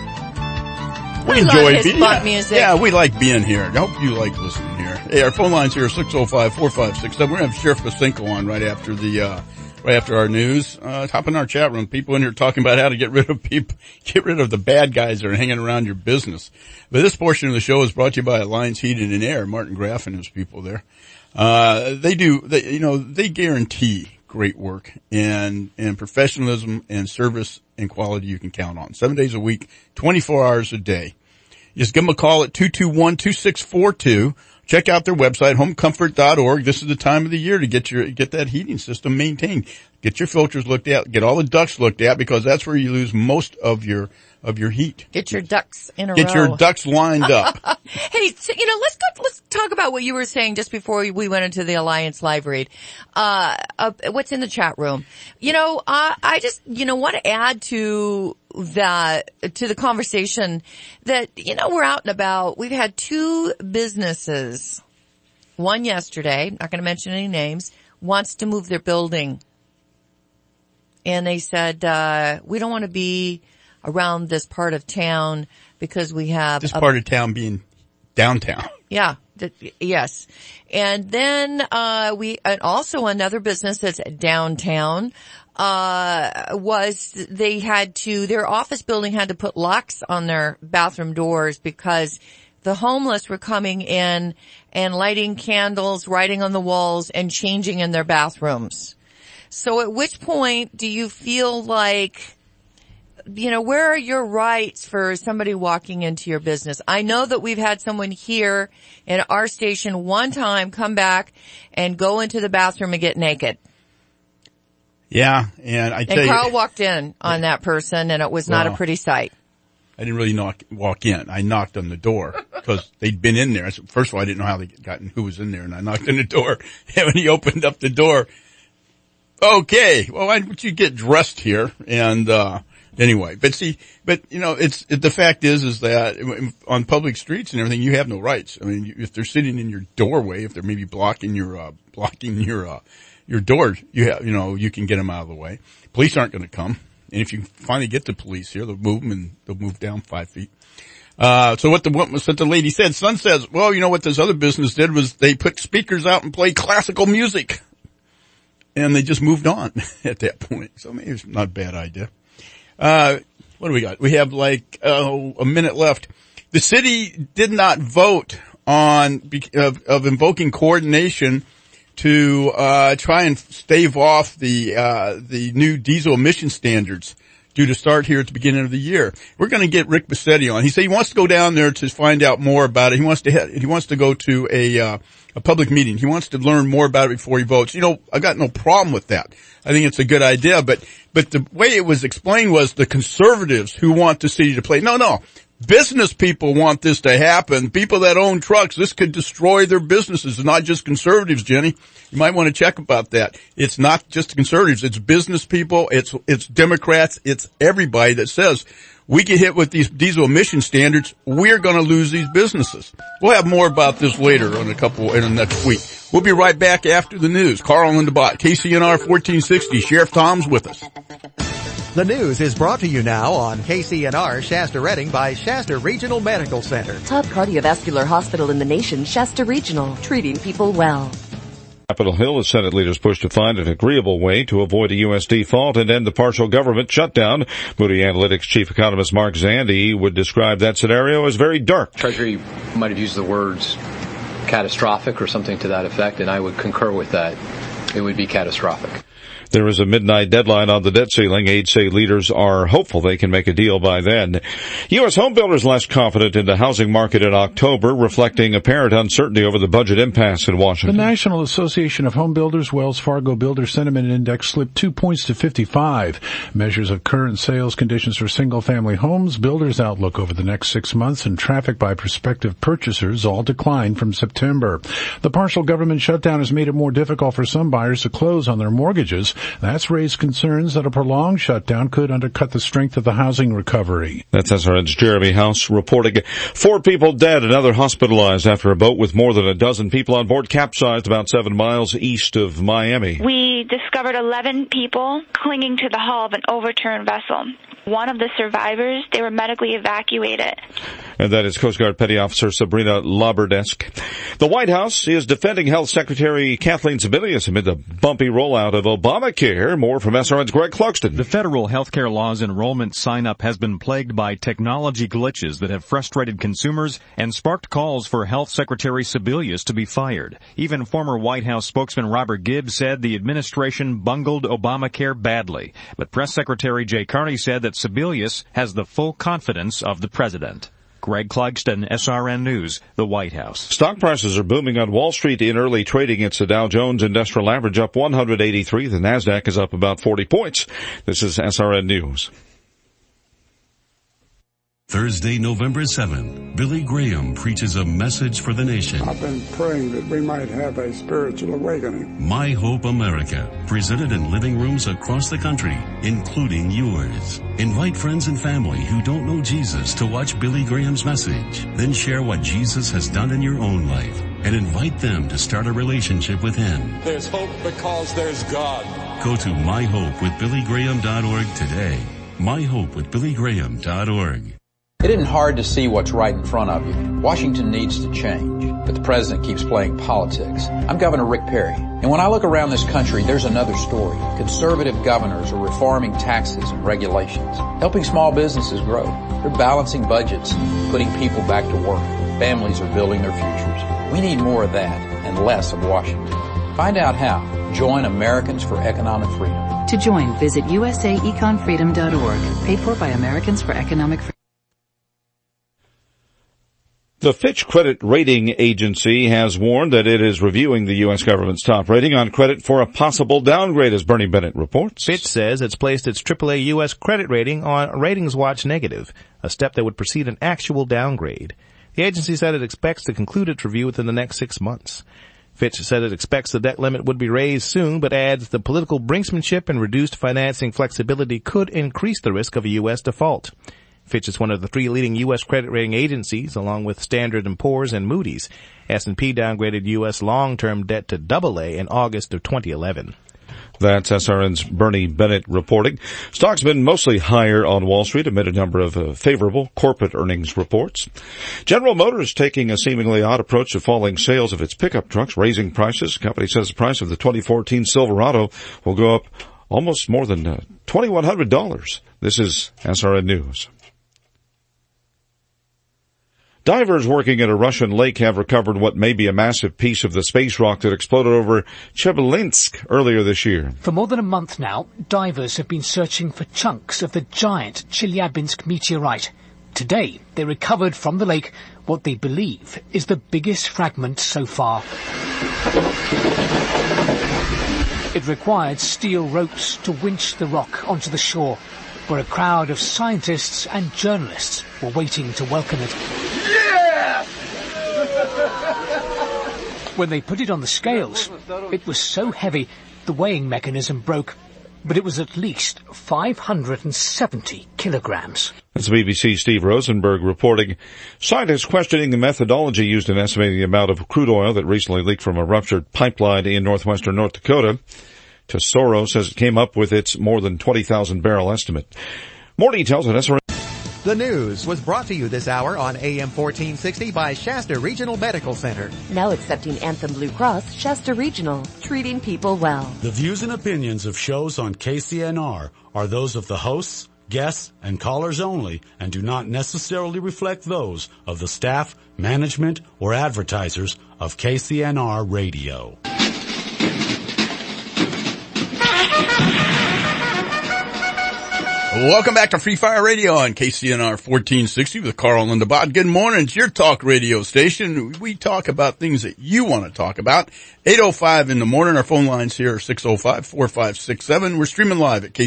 We enjoy being music. Yeah, we like being here. I hope you like listening here. Hey, our phone lines here are 605-4567. We're gonna have Sheriff Basinko on right after our news. Hop in our chat room. People in here talking about how to get rid of the bad guys that are hanging around your business. But this portion of the show is brought to you by Alliance Heating and Air. Martin Graff and his people there. They guarantee great work and professionalism and service and quality you can count on. 7 days a week, 24 hours a day. Just give them a call at 221-2642. Check out their website, homecomfort.org. This is the time of the year to get that heating system maintained. Get your filters looked at, get all the ducts looked at, because that's where you lose most of your heat. Get your ducks in a row. Get your ducks lined up. Hey, so, let's talk about what you were saying just before we went into the Alliance live read. What's in the chat room? I just, want to add to the conversation that, we're out and about. We've had 2 businesses. One yesterday, not going to mention any names, wants to move their building. And they said, we don't want to be around this part of town because we have this part of town being downtown. Yeah. Yes. And then, and also another business that's downtown, their office building had to put locks on their bathroom doors because the homeless were coming in and lighting candles, writing on the walls, and changing in their bathrooms. So at which point do you feel like, where are your rights for somebody walking into your business? I know that we've had someone here in our station one time come back and go into the bathroom and get naked. Yeah, and Carl walked in on that person, and it was not a pretty sight. I didn't really walk in. I knocked on the door because they'd been in there. First of all, I didn't know how they gotten who was in there, and I knocked on the door. And when he opened up the door, okay, well, why don't you get dressed here? And anyway, the fact is that on public streets and everything, you have no rights. I mean, if they're sitting in your doorway, if they're maybe blocking your door, you can get them out of the way. Police aren't going to come. And if you finally get the police here, they'll move them and they'll move down 5 feet. So what the lady said, son says, well, what this other business did was they put speakers out and played classical music. And they just moved on at that point. So maybe it's not a bad idea. What do we got? We have a minute left. The city did not vote on, of invoking coordination to try and stave off the new diesel emission standards due to start here at the beginning of the year. We're going to get Rick Bassetti on. He said he wants to go down there to find out more about it. He wants to go to a public meeting. He wants to learn more about it before he votes. You know, I got no problem with that. I think it's a good idea, but the way it was explained was the conservatives who want the city to play. No. Business people want this to happen. People that own trucks, this could destroy their businesses. It's not just conservatives, Jenny. You might want to check about that. It's not just conservatives. It's business people. It's Democrats. It's everybody that says we get hit with these diesel emission standards. We're going to lose these businesses. We'll have more about this later in the next week. We'll be right back after the news. Carl and Lindabot, KCNR 1460. Sheriff Tom's with us. The news is brought to you now on KCNR Shasta Redding by Shasta Regional Medical Center. Top cardiovascular hospital in the nation, Shasta Regional, treating people well. Capitol Hill, as Senate leaders push to find an agreeable way to avoid a U.S. default and end the partial government shutdown. Moody Analytics chief economist Mark Zandi would describe that scenario as very dark. Treasury might have used the words catastrophic or something to that effect, and I would concur with that. It would be catastrophic. There is a midnight deadline on the debt ceiling. Aides say leaders are hopeful they can make a deal by then. U.S. home builders less confident in the housing market in October, reflecting apparent uncertainty over the budget impasse in Washington. The National Association of Home Builders Wells Fargo Builder Sentiment Index slipped 2 points to 55. Measures of current sales conditions for single-family homes, builders' outlook over the next 6 months, and traffic by prospective purchasers all declined from September. The partial government shutdown has made it more difficult for some buyers to close on their mortgages. That's raised concerns that a prolonged shutdown could undercut the strength of the housing recovery. That's SRN's Jeremy House reporting. 4 people dead, another hospitalized after a boat with more than a dozen people on board capsized about 7 miles east of Miami. We discovered 11 people clinging to the hull of an overturned vessel. One of the survivors, they were medically evacuated. And that is Coast Guard Petty Officer Sabrina Laberdesk. The White House is defending Health Secretary Kathleen Sebelius amid the bumpy rollout of Obamacare. More from SRN's Greg Clugston. The federal health care law's enrollment sign-up has been plagued by technology glitches that have frustrated consumers and sparked calls for Health Secretary Sebelius to be fired. Even former White House spokesman Robert Gibbs said the administration bungled Obamacare badly. But Press Secretary Jay Carney said that Sebelius has the full confidence of the president. Greg Clugston, SRN News, the White House. Stock prices are booming on Wall Street in early trading. It's the Dow Jones Industrial Average up 183. The Nasdaq is up about 40 points. This is SRN News. Thursday, November 7th, Billy Graham preaches a message for the nation. I've been praying that we might have a spiritual awakening. My Hope America, presented in living rooms across the country, including yours. Invite friends and family who don't know Jesus to watch Billy Graham's message. Then share what Jesus has done in your own life and invite them to start a relationship with Him. There's hope because there's God. Go to myhopewithbillygraham.org today. myhopewithbillygraham.org. It isn't hard to see what's right in front of you. Washington needs to change, but the president keeps playing politics. I'm Governor Rick Perry, and when I look around this country, there's another story. Conservative governors are reforming taxes and regulations, helping small businesses grow. They're balancing budgets, putting people back to work. Families are building their futures. We need more of that and less of Washington. Find out how. Join Americans for Economic Freedom. To join, visit usaeconfreedom.org. Paid for by Americans for Economic Freedom. The Fitch Credit Rating Agency has warned that it is reviewing the U.S. government's top rating on credit for a possible downgrade, as Bernie Bennett reports. Fitch says it's placed its AAA U.S. credit rating on Ratings Watch Negative, a step that would precede an actual downgrade. The agency said it expects to conclude its review within the next 6 months. Fitch said it expects the debt limit would be raised soon, but adds the political brinksmanship and reduced financing flexibility could increase the risk of a U.S. default. Fitch is one of the 3 leading U.S. credit rating agencies, along with Standard & Poor's and Moody's. S&P downgraded U.S. long-term debt to AA in August of 2011. That's SRN's Bernie Bennett reporting. Stocks been mostly higher on Wall Street amid a number of favorable corporate earnings reports. General Motors taking a seemingly odd approach to falling sales of its pickup trucks, raising prices. The company says the price of the 2014 Silverado will go up almost more than $2,100. This is SRN News. Divers working at a Russian lake have recovered what may be a massive piece of the space rock that exploded over Chelyabinsk earlier this year. For more than a month now, divers have been searching for chunks of the giant Chelyabinsk meteorite. Today, they recovered from the lake what they believe is the biggest fragment so far. It required steel ropes to winch the rock onto the shore, where a crowd of scientists and journalists were waiting to welcome it. Yeah! When they put it on the scales, it was so heavy the weighing mechanism broke, but it was at least 570 kilograms. That's BBC's Steve Rosenberg reporting. Scientists questioning the methodology used in estimating the amount of crude oil that recently leaked from a ruptured pipeline in northwestern North Dakota. Tesoro says it came up with its more than 20,000 barrel estimate. More details on SRN. The news was brought to you this hour on AM 1460 by Shasta Regional Medical Center. Now accepting Anthem Blue Cross, Shasta Regional, treating people well. The views and opinions of shows on KCNR are those of the hosts, guests, and callers only and do not necessarily reflect those of the staff, management, or advertisers of KCNR Radio. Welcome back to Free Fire Radio on KCNR 1460 with Carl and the Bot. Good morning. It's your talk radio station. We talk about things that you want to talk about. 8:05 in the morning. Our phone lines here are 605-4567. We're streaming live at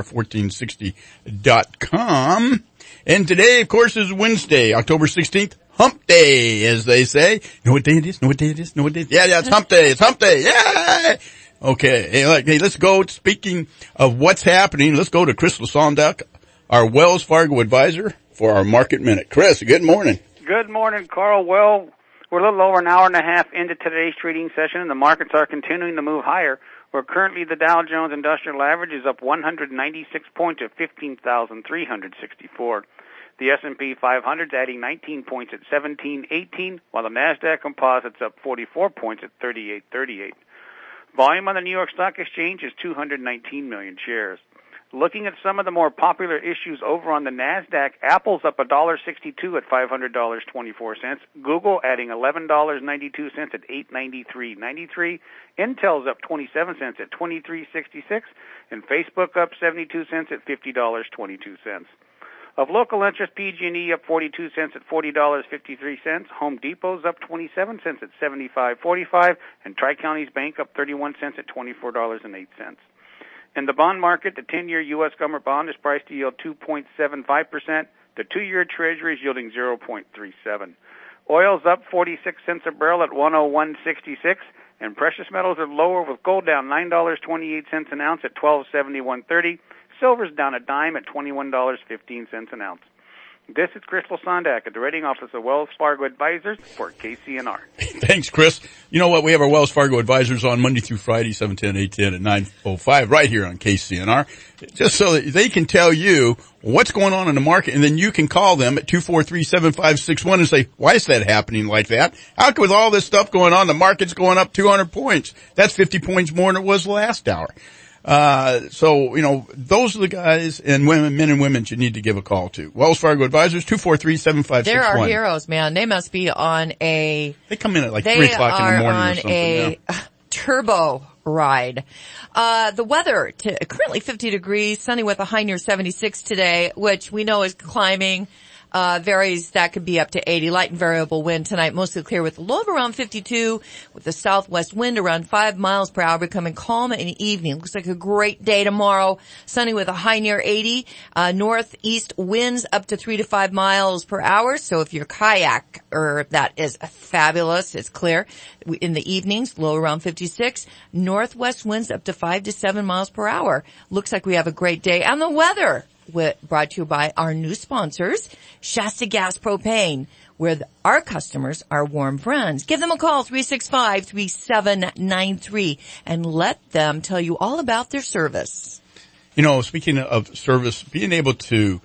KCNR1460.com. And today, of course, is Wednesday, October 16th. Hump Day, as they say. Know what day it is? Know what day it is? Know what day it is? Yeah, it's Hump Day. It's Hump Day. Yay! Okay, hey, let's go. Speaking of what's happening, let's go to Chris Lasondak, our Wells Fargo advisor, for our Market Minute. Chris, good morning. Good morning, Carl. Well, we're a little over an hour and a half into today's trading session, and the markets are continuing to move higher. Where currently the Dow Jones Industrial Average is up 196 points at 15,364. The S&P 500 is adding 19 points at 1718, while the NASDAQ Composite's up 44 points at 3838. Volume on the New York Stock Exchange is 219 million shares. Looking at some of the more popular issues over on the NASDAQ, Apple's up $1.62 at $500.24. Google adding $11.92 at $893.93. Intel's up 27 cents at $23.66. And Facebook up 72 cents at $50.22. Of local interest, PG&E up 42 cents at $40.53. Home Depot's up 27 cents at $75.45. And Tri-Counties Bank up 31 cents at $24.08. In the bond market, the 10-year U.S. government bond is priced to yield 2.75%. The 2-year Treasury is yielding 0.37. Oil's up 46 cents a barrel at 101.66. And precious metals are lower, with gold down $9.28 an ounce at $12.7130. Silver's down a dime at $21.15 an ounce. This is Chris Lasondak at the Rating Office of Wells Fargo Advisors for KCNR. Thanks, Chris. You know what? We have our Wells Fargo Advisors on Monday through Friday, 710, 810, and 9:05, right here on KCNR, just so that they can tell you what's going on in the market, and then you can call them at 243-7561 and say, why is that happening like that? How come with all this stuff going on, the market's going up 200 points? That's 50 points more than it was last hour. So, those are the guys and women, men and women you need to give a call to. Wells Fargo Advisors, 243-7561. They're our heroes, man. They must be on they come in at like 3 o'clock in the morning or something. They are on a turbo ride. The weather, currently 50 degrees, sunny with a high near 76 today, which we know is climbing. Varies, that could be up to 80. Light and variable wind tonight, mostly clear with a low of around 52, with the southwest wind around 5 miles per hour, becoming calm in the evening. Looks like a great day tomorrow. Sunny with a high near 80. Northeast winds up to 3 to 5 miles per hour. So if you're a kayaker, that is fabulous. It's clear. In the evenings, low around 56. Northwest winds up to 5 to 7 miles per hour. Looks like we have a great day. And the weather, brought to you by our new sponsors, Shasta Gas Propane, where our customers are warm friends. Give them a call, 365-3793, and let them tell you all about their service. Speaking of service, being able to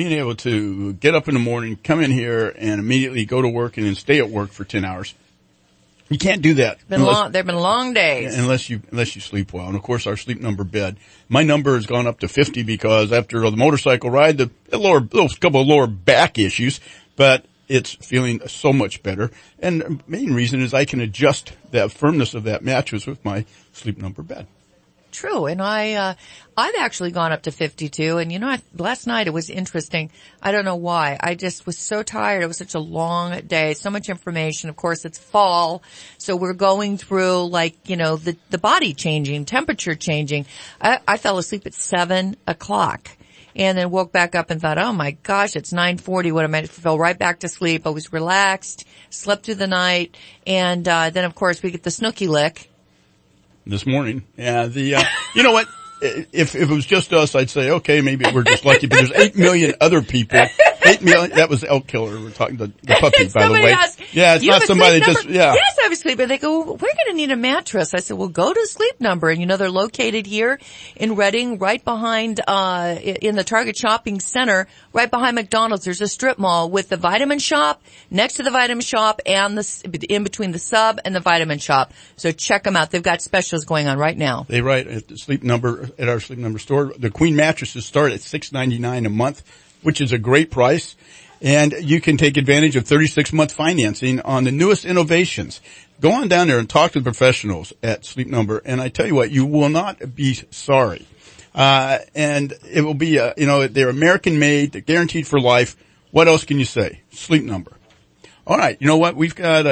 get up in the morning, come in here, and immediately go to work and then stay at work for 10 hours. You can't do that. They've been long days. Unless you sleep well. And of course our sleep number bed. My number has gone up to 50 because after the motorcycle ride, a couple of lower back issues, but it's feeling so much better. And the main reason is I can adjust the firmness of that mattress with my Sleep Number bed. True. And I've actually gone up to 52. And last night it was interesting. I don't know why. I just was so tired. It was such a long day, so much information. Of course, it's fall. So we're going through the body changing, temperature changing. I fell asleep at 7 o'clock. And then woke back up and thought, oh my gosh, it's 9:40. What am I? Fell right back to sleep. I was relaxed, slept through the night. And, then of course we get the Snooki lick. This morning. Yeah, you know what? If it was just us, I'd say, okay, maybe we're just lucky, but there's 8 million other people. 8 million, that was Elk Killer. We're talking the puppy, by the way. Asked, yeah, it's not somebody just, yeah. Yes, I have a sleep number. They go, we're going to need a mattress. I said, well, go to Sleep Number. And they're located here in Reading, right behind, in the Target Shopping Center, right behind McDonald's. There's a strip mall with the vitamin shop, next to the vitamin shop, and in between the sub and the vitamin shop. So check them out. They've got specials going on right now. They write at the Sleep Number, at our Sleep Number store. The Queen mattresses start at $6.99 a month, which is a great price. And you can take advantage of 36-month financing on the newest innovations. Go on down there and talk to the professionals at Sleep Number, and I tell you what, you will not be sorry. And it will be, they're American made, they're guaranteed for life. What else can you say? Sleep Number. All right, you know what? We've got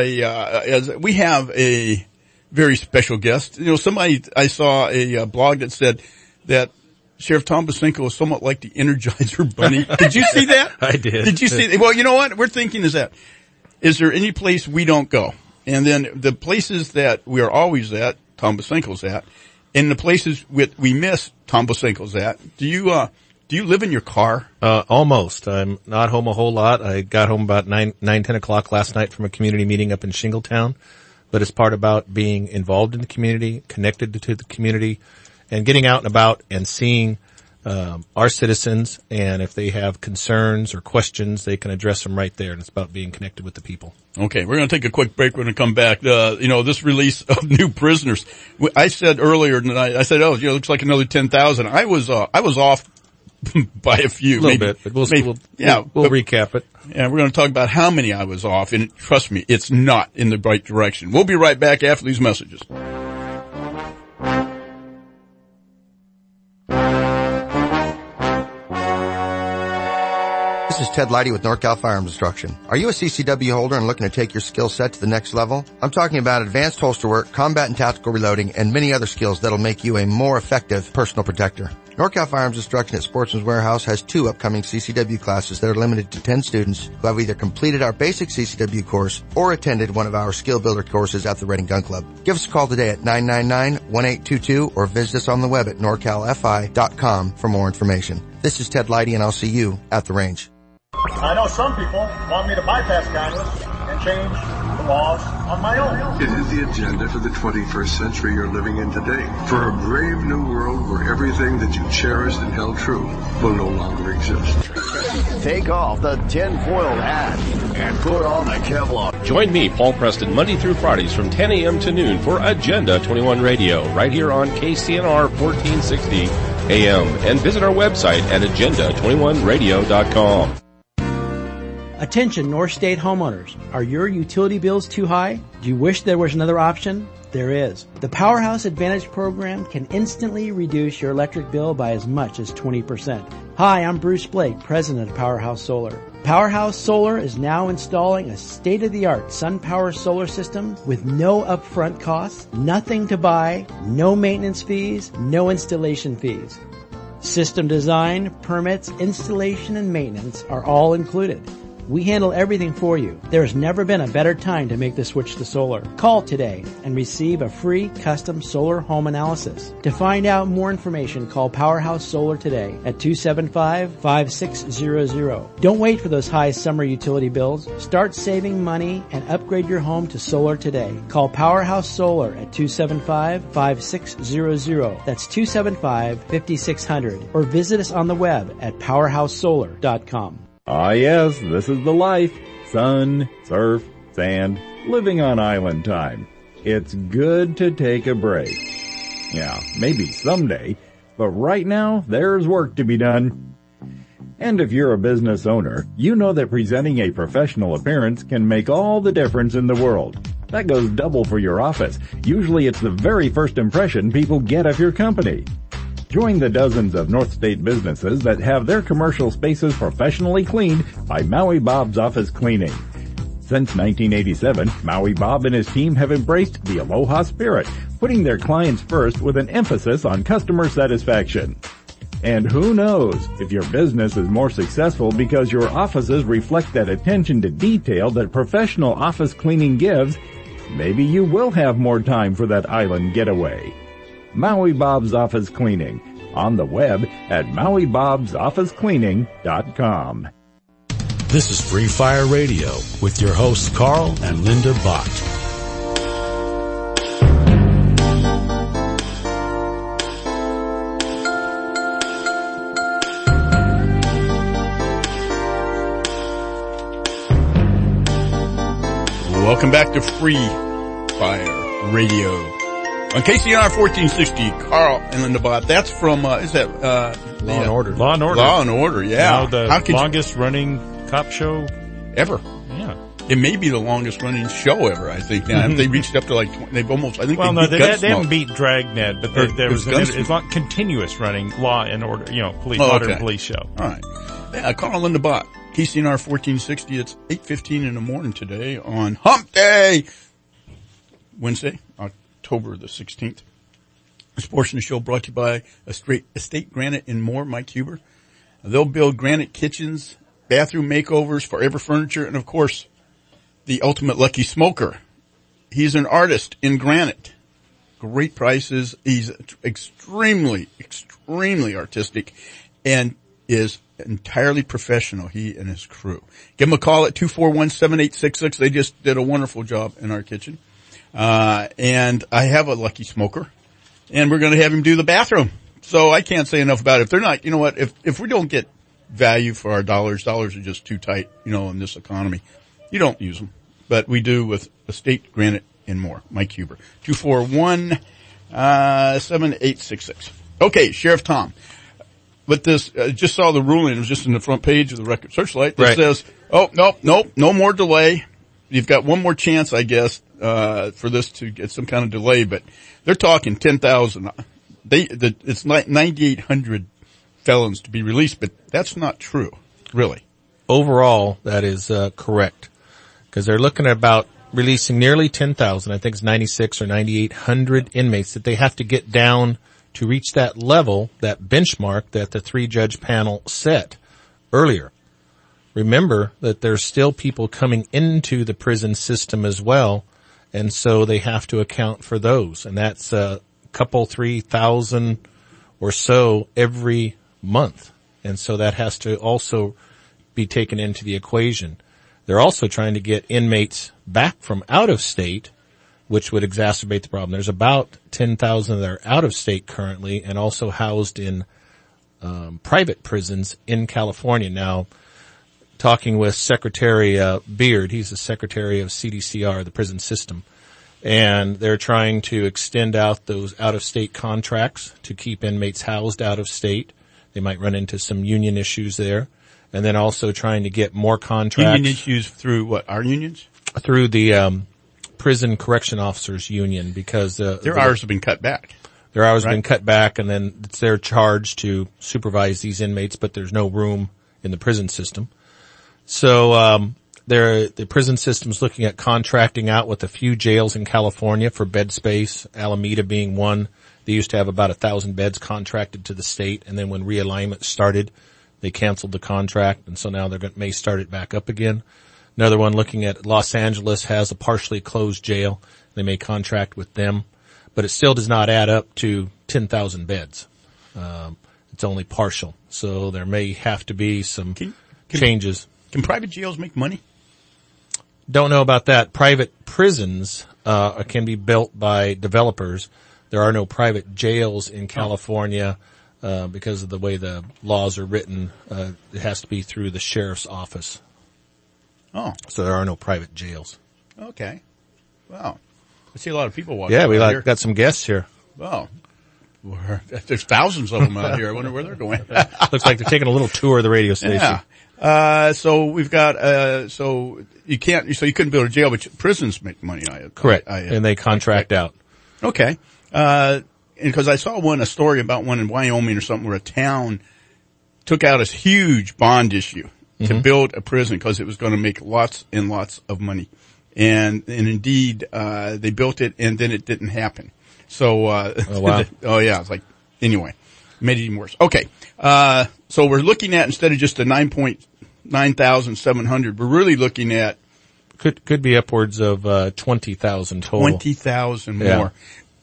we have a very special guest. I saw a blog that said that Sheriff Tom Bosinko is somewhat like the Energizer Bunny. Did you see that? I did. Did you see that? Well, you know what we're thinking is there any place we don't go? And then the places that we are always at, Tom Bosinko's at, and the places we miss, Tom Bosinko's at. Do you live in your car? Almost. I'm not home a whole lot. I got home about 10 o'clock last night from a community meeting up in Shingletown. But it's part about being involved in the community, connected to the community, and getting out and about and seeing our citizens, and if they have concerns or questions, they can address them right there. And it's about being connected with the people. Okay, we're going to take a quick break. We're going to come back. This release of new prisoners. I said earlier tonight, it looks like another 10,000. I was off by a few. A little bit, but we'll recap it. Yeah, we're going to talk about how many I was off, and trust me, it's not in the right direction. We'll be right back after these messages. This is Ted Leidy with NorCal Firearms Instruction. Are you a CCW holder and looking to take your skill set to the next level? I'm talking about advanced holster work, combat and tactical reloading, and many other skills that'll make you a more effective personal protector. NorCal Firearms Instruction at Sportsman's Warehouse has 2 upcoming CCW classes that are limited to 10 students who have either completed our basic CCW course or attended one of our skill builder courses at the Reading Gun Club. Give us a call today at 999-1822 or visit us on the web at norcalfi.com for more information. This is Ted Leidy, and I'll see you at the range. I know some people want me to bypass Congress and change the laws on my own. It is the agenda for the 21st century you're living in today. For a brave new world where everything that you cherished and held true will no longer exist. Take off the tinfoil hat and put on the Kevlar. Join me, Paul Preston, Monday through Fridays from 10 a.m. to noon for Agenda 21 Radio, right here on KCNR 1460 AM. And visit our website at agenda21radio.com. Attention North State homeowners. Are your utility bills too high? Do you wish there was another option? There is. The Powerhouse Advantage program can instantly reduce your electric bill by as much as 20%. Hi, I'm Bruce Blake, president of Powerhouse Solar. Powerhouse Solar is now installing a state-of-the-art SunPower solar system with no upfront costs, nothing to buy, no maintenance fees, no installation fees. System design, permits, installation, and maintenance are all included. We handle everything for you. There has never been a better time to make the switch to solar. Call today and receive a free custom solar home analysis. To find out more information, call Powerhouse Solar today at 275-5600. Don't wait for those high summer utility bills. Start saving money and upgrade your home to solar today. Call Powerhouse Solar at 275-5600. That's 275-5600. Or visit us on the web at powerhousesolar.com. Ah yes, this is the life. Sun, surf, sand, living on island time. It's good to take a break. Yeah, maybe someday, but right now there's work to be done. And if you're a business owner, you know that presenting a professional appearance can make all the difference in the world. That goes double for your office. Usually it's the very first impression people get of your company. Join the dozens of North State businesses that have their commercial spaces professionally cleaned by Maui Bob's Office Cleaning. Since 1987, Maui Bob and his team have embraced the Aloha spirit, putting their clients first with an emphasis on customer satisfaction. And who knows, if your business is more successful because your offices reflect that attention to detail that professional office cleaning gives, maybe you will have more time for that island getaway. Maui Bob's Office Cleaning, on the web at MauiBob'sOfficeCleaning.com. This is Free Fire Radio with your hosts Carl and Linda Bott. Welcome back to Free Fire Radio on KCNR 1460. Carl and Linda Bott. That's from Law and Order. Law and Order. Yeah, the longest running cop show ever. Yeah, it may be the longest running show ever. I think now they reached up to like 20, they've almost. I think. Well, they haven't beat Dragnet, but it's not continuous running Law and Order. Modern police show. All right. Yeah, Carl and Linda Bott. KCNR 1460. It's 8:15 in the morning today on Hump Day, Wednesday, October the 16th. This portion of the show brought to you by Estate Granite and More, Mike Huber. They'll build granite kitchens, bathroom makeovers, forever furniture, and of course, the ultimate lucky smoker. He's an artist in granite. Great prices. He's extremely, extremely artistic and is entirely professional, he and his crew. Give him a call at 241-7866. They just did a wonderful job in our kitchen. And I have a lucky smoker, and we're going to have him do the bathroom. So I can't say enough about it. If they're not, you know what, if we don't get value for our dollars are just too tight, in this economy. You don't use them, but we do with Estate Granite and More. Mike Huber, 241-7866. Okay, Sheriff Tom. But this, just saw the ruling. It was just in the front page of the Record Searchlight that says, no more delay. You've got one more chance, I guess, for this to get some kind of delay, but they're talking 10,000. It's like 9,800 felons to be released, but that's not true, really. Overall, that is, correct. Because they're looking at about releasing nearly 10,000. I think it's 96 or 9,800 inmates that they have to get down to reach that level, that benchmark that the 3-judge panel set earlier. Remember that there's still people coming into the prison system as well, and so they have to account for those. And that's a couple 3,000 or so every month. And so that has to also be taken into the equation. They're also trying to get inmates back from out of state, which would exacerbate the problem. There's about 10,000 that are out of state currently and also housed in private prisons in California. Now, talking with Secretary Beard, he's the Secretary of CDCR, the prison system, and they're trying to extend out those out-of-state contracts to keep inmates housed out of state. They might run into some union issues there, and then also trying to get more contracts. Union issues through what? Our unions? Through the Prison Correction Officers Union, because their hours have been cut back. Their hours have been cut back, and then it's their charge to supervise these inmates, but there's no room in the prison system. So the prison system's looking at contracting out with a few jails in California for bed space, Alameda being one. They used to have about 1,000 beds contracted to the state, and then when realignment started, they canceled the contract, and so now may start it back up again. Another one looking at Los Angeles has a partially closed jail. They may contract with them, but it still does not add up to 10,000 beds. It's only partial. So there may have to be some changes. Can private jails make money? Don't know about that. Private prisons can be built by developers. There are no private jails in California because of the way the laws are written. It has to be through the sheriff's office. Oh. So there are no private jails. Okay. Wow. I see a lot of people walking. Yeah, we got some guests here. Wow. There's thousands of them out here. I wonder where they're going. Looks like they're taking a little tour of the radio station. Yeah. So we've got, so you couldn't build a jail, but prisons make money. Correct. And they contract out. Okay. Because I saw a story about one in Wyoming or something where a town took out a huge bond issue to build a prison because it was going to make lots and lots of money. And indeed, they built it and then it didn't happen. So, oh, wow. It's like, anyway, made it even worse. Okay. So we're looking at, instead of just the 9,700, we're really looking at. Could be upwards of, 20,000 total. 20,000 more. Yeah.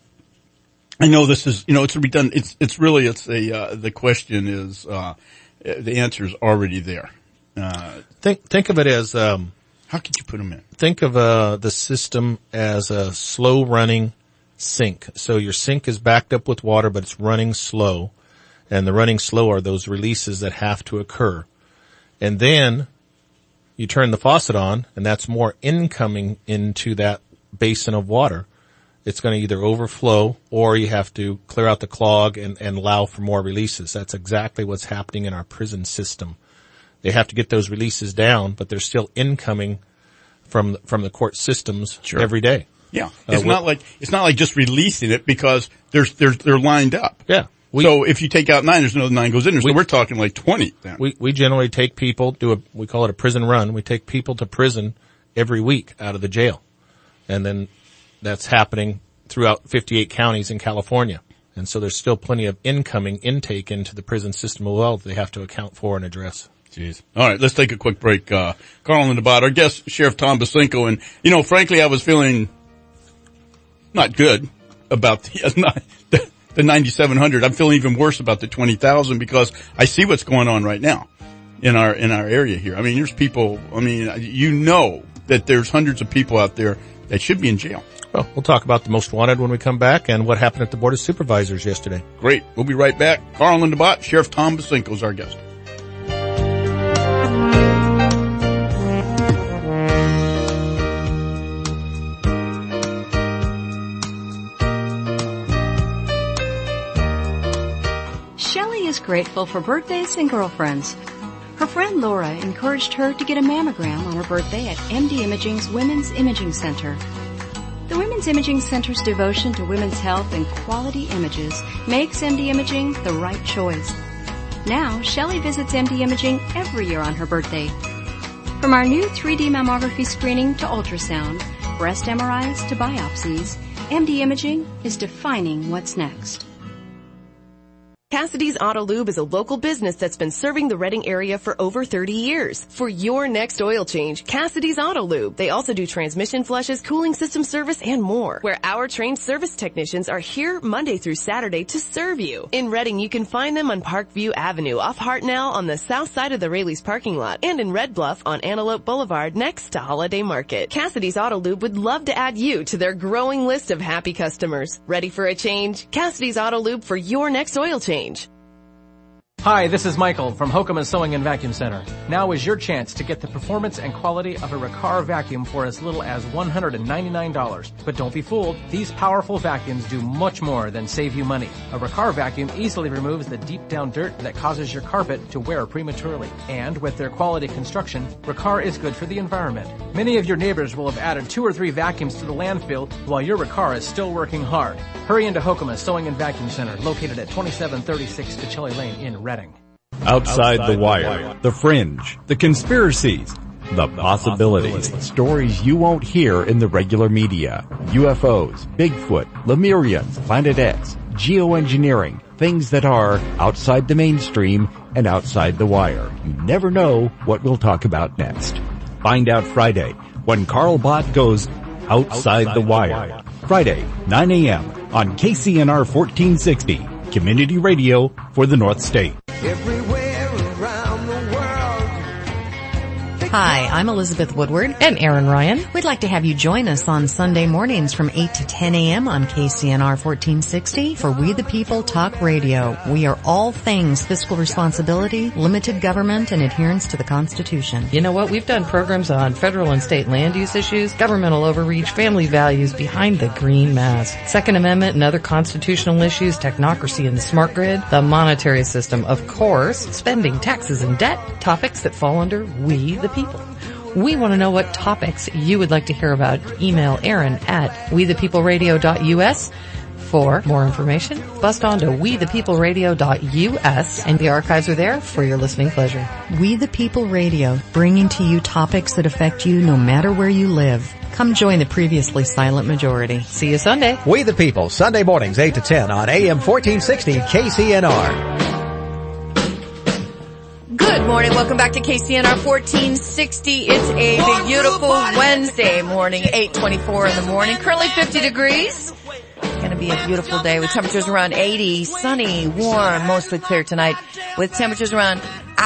I know this is, it's redundant. The question is, the answer is already there. Think of it as, how could you put them in? Think of, the system as a slow running sink. So your sink is backed up with water, but it's running slow. And the running slow are those releases that have to occur. And then you turn the faucet on, and that's more incoming into that basin of water. It's going to either overflow or you have to clear out the clog and allow for more releases. That's exactly what's happening in our prison system. They have to get those releases down, but they're still incoming from the court systems every day. Yeah. It's not like just releasing it because they're lined up. Yeah. So if you take out 9, there's another 9 goes in there. So we're talking like 20 then. We generally take people, we call it a prison run. We take people to prison every week out of the jail. And then that's happening throughout 58 counties in California. And so there's still plenty of incoming intake into the prison system as well that they have to account for and address. Jeez. All right, let's take a quick break. Carl and the Bot, our guest, Sheriff Tom Bosinko. And, frankly, I was feeling not good about the 9,700. I'm feeling even worse about the 20,000 because I see what's going on right now in our area here. I mean, there's people, that there's hundreds of people out there that should be in jail. Well, we'll talk about the most wanted when we come back and what happened at the Board of Supervisors yesterday. Great. We'll be right back. Carl and the Bot, Sheriff Tom Bosinko is our guest. Shelley is grateful for birthdays and girlfriends. Her friend Laura encouraged her to get a mammogram on her birthday at MD Imaging's Women's Imaging Center. The Women's Imaging Center's devotion to women's health and quality images makes MD Imaging the right choice. Now, Shelley visits MD Imaging every year on her birthday. From our new 3D mammography screening to ultrasound, breast MRIs to biopsies, MD Imaging is defining what's next. Cassidy's Auto Lube is a local business that's been serving the Reading area for over 30 years. For your next oil change, Cassidy's Auto Lube. They also do transmission flushes, cooling system service, and more. Where our trained service technicians are here Monday through Saturday to serve you. In Reading, you can find them on Parkview Avenue off Hartnell on the south side of the Raley's parking lot, and in Red Bluff on Antelope Boulevard next to Holiday Market. Cassidy's Auto Lube would love to add you to their growing list of happy customers. Ready for a change? Cassidy's Auto Lube for your next oil change. Hi, this is Michael from Hokema Sewing and Vacuum Center. Now is your chance to get the performance and quality of a Riccar vacuum for as little as $199. But don't be fooled, these powerful vacuums do much more than save you money. A Riccar vacuum easily removes the deep down dirt that causes your carpet to wear prematurely. And with their quality construction, Riccar is good for the environment. Many of your neighbors will have added 2 or 3 vacuums to the landfill while your Riccar is still working hard. Hurry into Hokema Sewing and Vacuum Center, located at 2736 Cachilli Lane in Reading. Outside the wire, the fringe, the conspiracies, the possibilities. Stories you won't hear in the regular media. UFOs, Bigfoot, Lemurians, Planet X, geoengineering, things that are outside the mainstream and outside the wire. You never know what we'll talk about next. Find out Friday when Carl Bott goes outside the wire. Friday, 9 a.m. on KCNR 1460, community radio for the North State. Everywhere around the world. Hi, I'm Elizabeth Woodward. And Aaron Ryan. We'd like to have you join us on Sunday mornings from 8 to 10 a.m. on KCNR 1460 for We the People Talk Radio. We are all things fiscal responsibility, limited government, and adherence to the Constitution. You know what? We've done programs on federal and state land use issues, governmental overreach, family values behind the green mask, Second Amendment and other constitutional issues, technocracy and the smart grid, the monetary system, of course, spending, taxes, and debt, topics that fall under We the People. We want to know what topics you would like to hear about. Email Aaron at wethepeopleradio.us for more information. Bust on to wethepeopleradio.us, and the archives are there for your listening pleasure. We the People Radio, bringing to you topics that affect you no matter where you live. Come join the previously silent majority. See you Sunday. We the People, Sunday mornings 8 to 10 on AM 1460 KCNR. Good morning. Welcome back to KCNR 1460. It's a beautiful Wednesday morning, 8:24 in the morning. Currently 50 degrees. Going to be a beautiful day with temperatures around 80, sunny, warm, mostly clear tonight with temperatures around,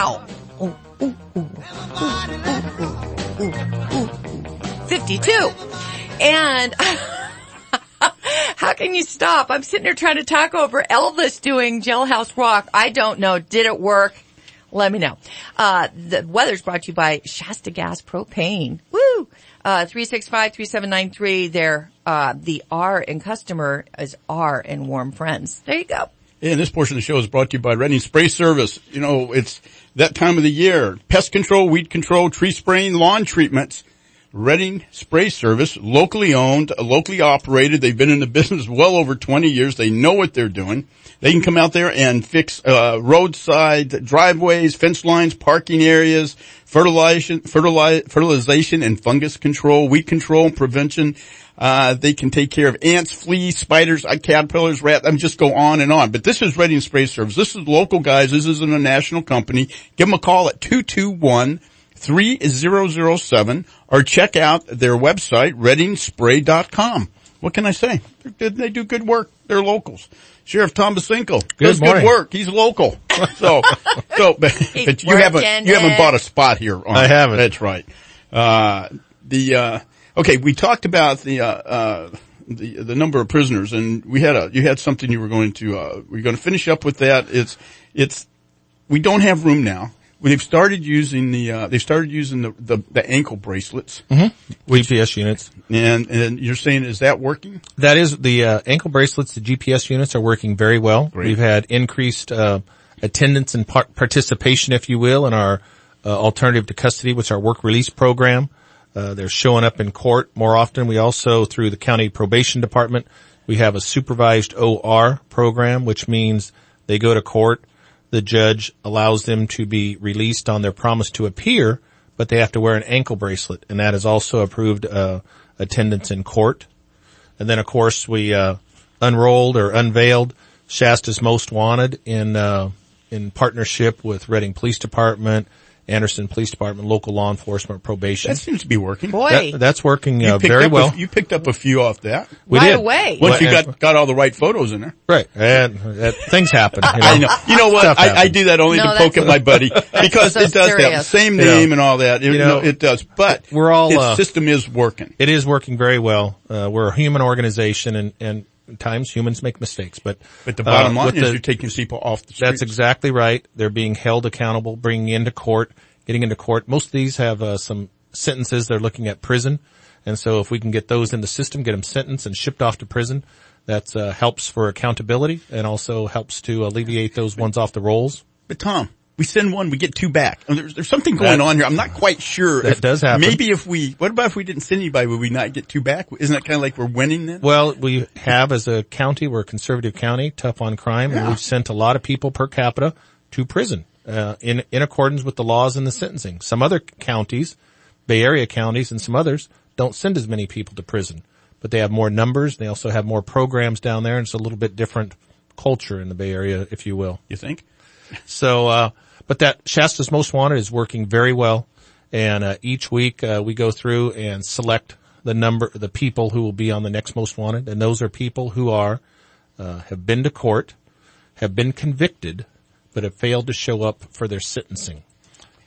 52. And how can you stop? I'm sitting here trying to talk over Elvis doing Jailhouse Rock. I don't know. Did it work? Let me know. The weather's brought to you by Shasta Gas Propane. Woo! 365-3793. There, the R in customer is R in warm friends. There you go. And this portion of the show is brought to you by Redding Spray Service. You know, it's that time of the year. Pest control, weed control, tree spraying, lawn treatments. Redding Spray Service, locally owned, locally operated. They've been in the business well over 20 years. They know what they're doing. They can come out there and fix roadside driveways, fence lines, parking areas, fertilization and fungus control, weed control and prevention. They can take care of ants, fleas, spiders, caterpillars, rats. I'm just go on and on. But this is Redding Spray Service. This is local guys. This isn't a national company. Give them a call at 221-3007 or check out their website, reddingspray.com. What can I say? They do good work. They're locals. Sheriff Tom Basinko does good work. He's local. But you haven't bought a spot here on I haven't. That's right. Okay, we talked about the number of prisoners, and you had something you were going to finish up with that. We don't have room now. They've started using the ankle bracelets. Mm-hmm. GPS units. And you're saying, is that working? That is, the ankle bracelets, the GPS units are working very well. Great. We've had increased attendance and participation, if you will, in our alternative to custody, which is our work release program. They're showing up in court more often. We also, through the county probation department, we have a supervised OR program, which means they go to court. The judge allows them to be released on their promise to appear, but they have to wear an ankle bracelet, and that is also approved attendance in court. And then, of course, we unrolled or unveiled Shasta's Most Wanted in partnership with Redding Police Department, Anderson Police Department, local law enforcement, probation. That seems to be working. Boy. That's working very well. You picked up a few off that. We right did. away. Once you got all the right photos in there. Right. And things happen. You know. I know. You know what? I do that only to poke at my buddy because so it does serious. have the same name and all that. It does. But its system is working. It is working very well. We're a human organization and at times humans make mistakes, but the bottom line is you're taking people off the streets. That's exactly right. They're being held accountable, getting into court. Most of these have some sentences. They're looking at prison. And so if we can get those in the system, get them sentenced and shipped off to prison, that helps for accountability and also helps to alleviate those ones off the rolls. But Tom, we send one, we get two back. There's something going on here. I'm not quite sure. That does happen. Maybe what about if we didn't send anybody, would we not get two back? Isn't that kind of like we're winning then? Well, we have as a county, we're a conservative county, tough on crime, and we've sent a lot of people per capita to prison. In accordance with the laws and the sentencing. Some other counties, Bay Area counties and some others, don't send as many people to prison. But they have more numbers. They also have more programs down there, and it's a little bit different culture in the Bay Area, if you will. You think? So, but that Shasta's Most Wanted is working very well. And each week we go through and select the people who will be on the next Most Wanted. And those are people who have been to court, have been convicted, but have failed to show up for their sentencing.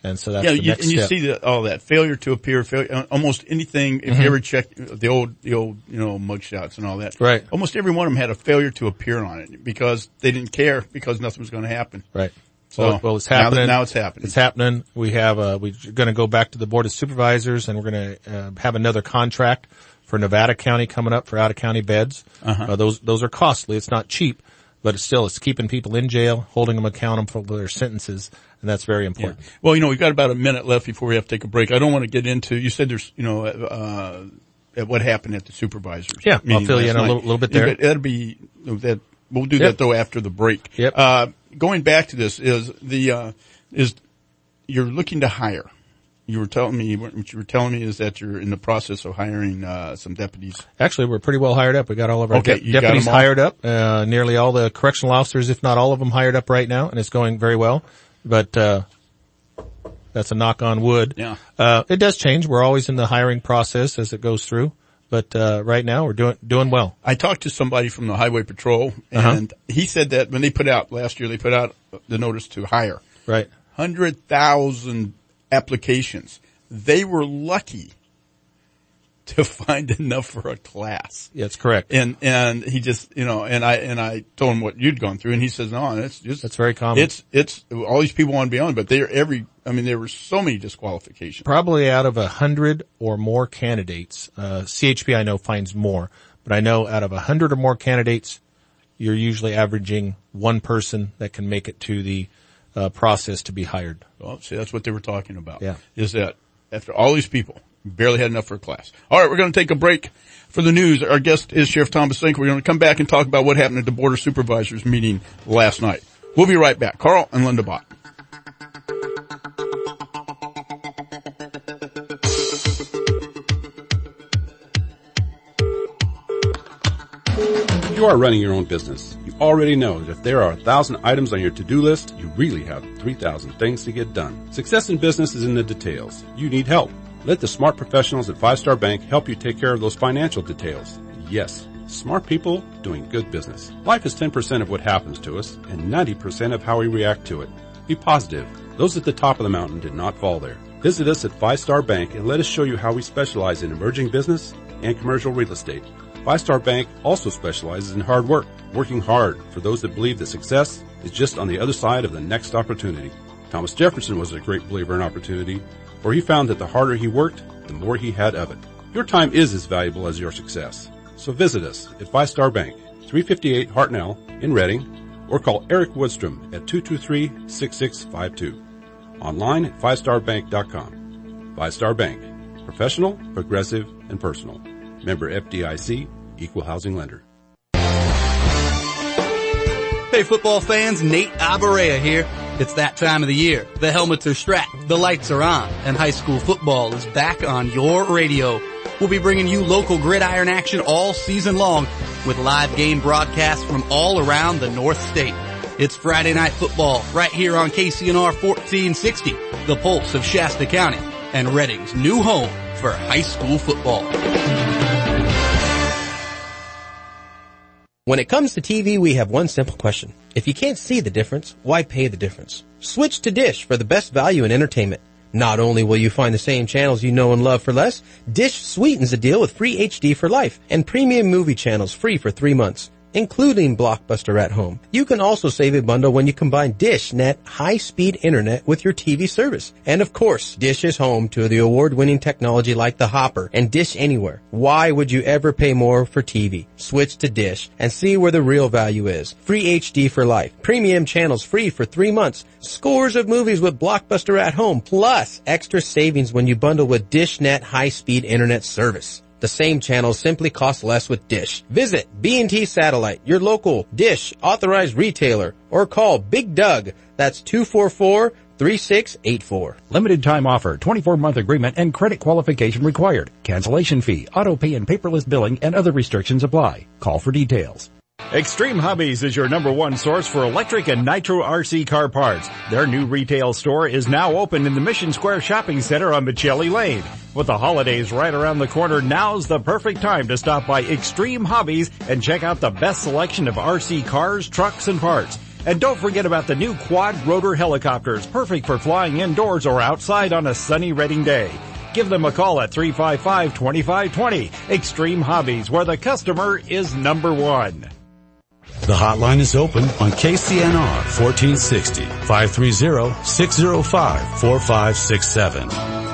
And so that's the next step. You see that failure to appear, almost anything, if you ever check the old, mug shots and all that. Right. Almost every one of them had a failure to appear on it because they didn't care because nothing was going to happen. Right. So well, it's happening. Now it's happening. It's happening. We're going to go back to the Board of Supervisors and we're going to have another contract for Nevada County coming up for out-of-county beds. Those are costly. It's not cheap, but it's keeping people in jail, holding them accountable for their sentences, and that's very important. Yeah. Well, we've got about a minute left before we have to take a break. I don't want to get into, you said there's, what happened at the supervisors. Yeah, I'll fill you in a little bit there. That'll be, we'll do that though after the break. Yep. Going back to this is you're looking to hire. What you were telling me is that you're in the process of hiring, some deputies. Actually, we're pretty well hired up. We got all of our deputies hired up, nearly all the correctional officers, if not all of them, hired up right now, and it's going very well. But, that's a knock on wood. Yeah. It does change. We're always in the hiring process as it goes through. But, right now we're doing well. I talked to somebody from the Highway Patrol and he said that when last year they put out the notice to hire. Right. 100,000 applications. They were lucky to find enough for a class. Yeah, that's correct. And he just, and I told him what you'd gone through and he says, no, that's very common. It's all these people want to be on, but there were so many disqualifications. Probably out of 100 or more candidates, CHP I know finds more, but I know out of 100 or more candidates, you're usually averaging one person that can make it to the process to be hired. Well, see, that's what they were talking about. Yeah. Is that after all these people, barely had enough for a class. All right, we're going to take a break for the news. Our guest is Sheriff Thomas Zink. We're going to come back and talk about what happened at the Board of Supervisors meeting last night. We'll be right back. Carl and Linda Bott. If you are running your own business, you already know that if there are 1,000 items on your to-do list, you really have 3,000 things to get done. Success in business is in the details. You need help. Let the smart professionals at 5 Star Bank help you take care of those financial details. Yes, smart people doing good business. Life is 10% of what happens to us and 90% of how we react to it. Be positive. Those at the top of the mountain did not fall there. Visit us at 5 Star Bank and let us show you how we specialize in emerging business and commercial real estate. 5 Star Bank also specializes in hard work, working hard for those that believe that success is just on the other side of the next opportunity. Thomas Jefferson was a great believer in opportunity, for he found that the harder he worked, the more he had of it. Your time is as valuable as your success. So visit us at 5 Star Bank, 358 Hartnell in Reading, or call Eric Woodstrom at 223-6652. Online at 5starbank.com. 5 Star Bank. Professional, progressive, and personal. Member FDIC, Equal Housing Lender. Hey football fans, Nate Abarea here. It's that time of the year. The helmets are strapped, the lights are on, and high school football is back on your radio. We'll be bringing you local gridiron action all season long with live game broadcasts from all around the North State. It's Friday Night Football right here on KCNR 1460, the pulse of Shasta County and Reading's new home for high school football. When it comes to TV, we have one simple question. If you can't see the difference, why pay the difference? Switch to Dish for the best value in entertainment. Not only will you find the same channels you know and love for less, Dish sweetens the deal with free HD for life and premium movie channels free for 3 months, including Blockbuster at Home. You can also save a bundle when you combine DishNet high-speed internet with your TV service. And of course, Dish is home to the award-winning technology like the Hopper and Dish Anywhere. Why would you ever pay more for TV? Switch to Dish and see where the real value is. Free HD for life. Premium channels free for 3 months. Scores of movies with Blockbuster at Home. Plus, extra savings when you bundle with DishNet high-speed internet service. The same channels simply cost less with Dish. Visit B&T Satellite, your local Dish authorized retailer, or call Big Doug. That's 244-3684. Limited time offer, 24-month agreement, and credit qualification required. Cancellation fee, auto pay and paperless billing, and other restrictions apply. Call for details. Extreme Hobbies is your #1 source for electric and nitro RC car parts. Their new retail store is now open in the Mission Square Shopping Center on Michelli Lane. With the holidays right around the corner, now's the perfect time to stop by Extreme Hobbies and check out the best selection of RC cars, trucks, and parts. And don't forget about the new quad rotor helicopters, perfect for flying indoors or outside on a sunny Reading day. Give them a call at 355-2520. Extreme Hobbies, where the customer is number one. The hotline is open on KCNR 1460, 530-605-4567.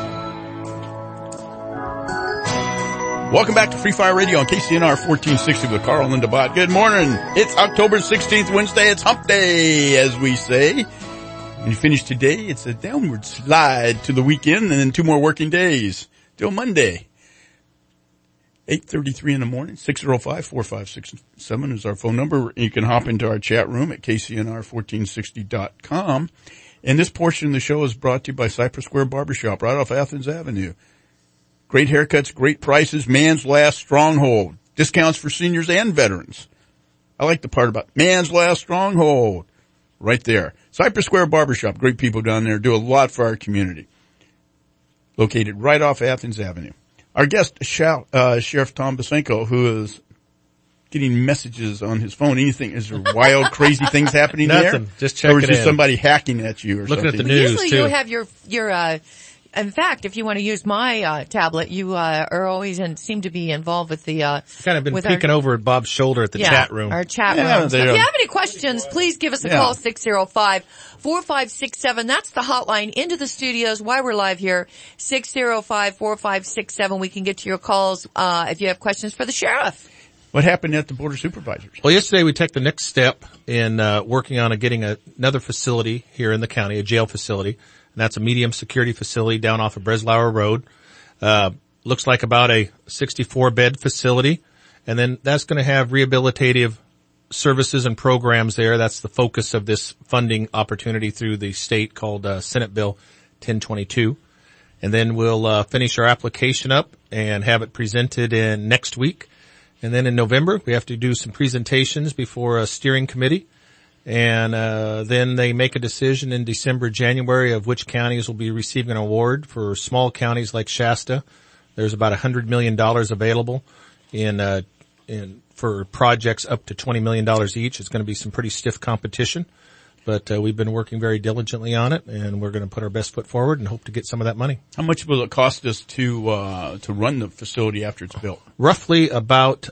Welcome back to Free Fire Radio on KCNR 1460 with Carl and Linda Bott. Good morning. It's October 16th, Wednesday. It's hump day, as we say. When you finish today, it's a downward slide to the weekend and then 2 more working days till Monday. 8:33 in the morning, 605-4567 is our phone number. You can hop into our chat room at kcnr1460.com. And this portion of the show is brought to you by Cypress Square Barbershop right off Athens Avenue. Great haircuts, great prices, man's last stronghold. Discounts for seniors and veterans. I like the part about man's last stronghold. Right there. Cypress Square Barbershop. Great people down there. Do a lot for our community. Located right off Athens Avenue. Our guest, Sheriff Tom Bosenko, who is getting messages on his phone. Anything? Is there wild, crazy things happening there? Nothing. Just checking in. Or is there somebody hacking at you or looking something? At the news, usually too. You have your in fact, if you want to use my tablet, you are always and seem to be involved with the kind of been peeking over at Bob's shoulder at the chat room. Our chat room. So if you have any questions, please give us a call, 605-4567. That's the hotline into the studios while we're live here. 605-4567. We can get to your calls if you have questions for the sheriff. What happened at the Board of Supervisors? Well, yesterday we took the next step in working on getting another facility here in the county, a jail facility. And that's a medium security facility down off of Breslauer Road. Looks like about a 64-bed facility. And then that's going to have rehabilitative services and programs there. That's the focus of this funding opportunity through the state called Senate Bill 1022. And then we'll finish our application up and have it presented in next week. And then in November, we have to do some presentations before a steering committee. And then they make a decision in December, January of which counties will be receiving an award. For small counties like Shasta, there's about $100 million available for projects up to $20 million each. It's going to be some pretty stiff competition, but we've been working very diligently on it, and we're going to put our best foot forward and hope to get some of that money. How much will it cost us to run the facility after it's built? Roughly about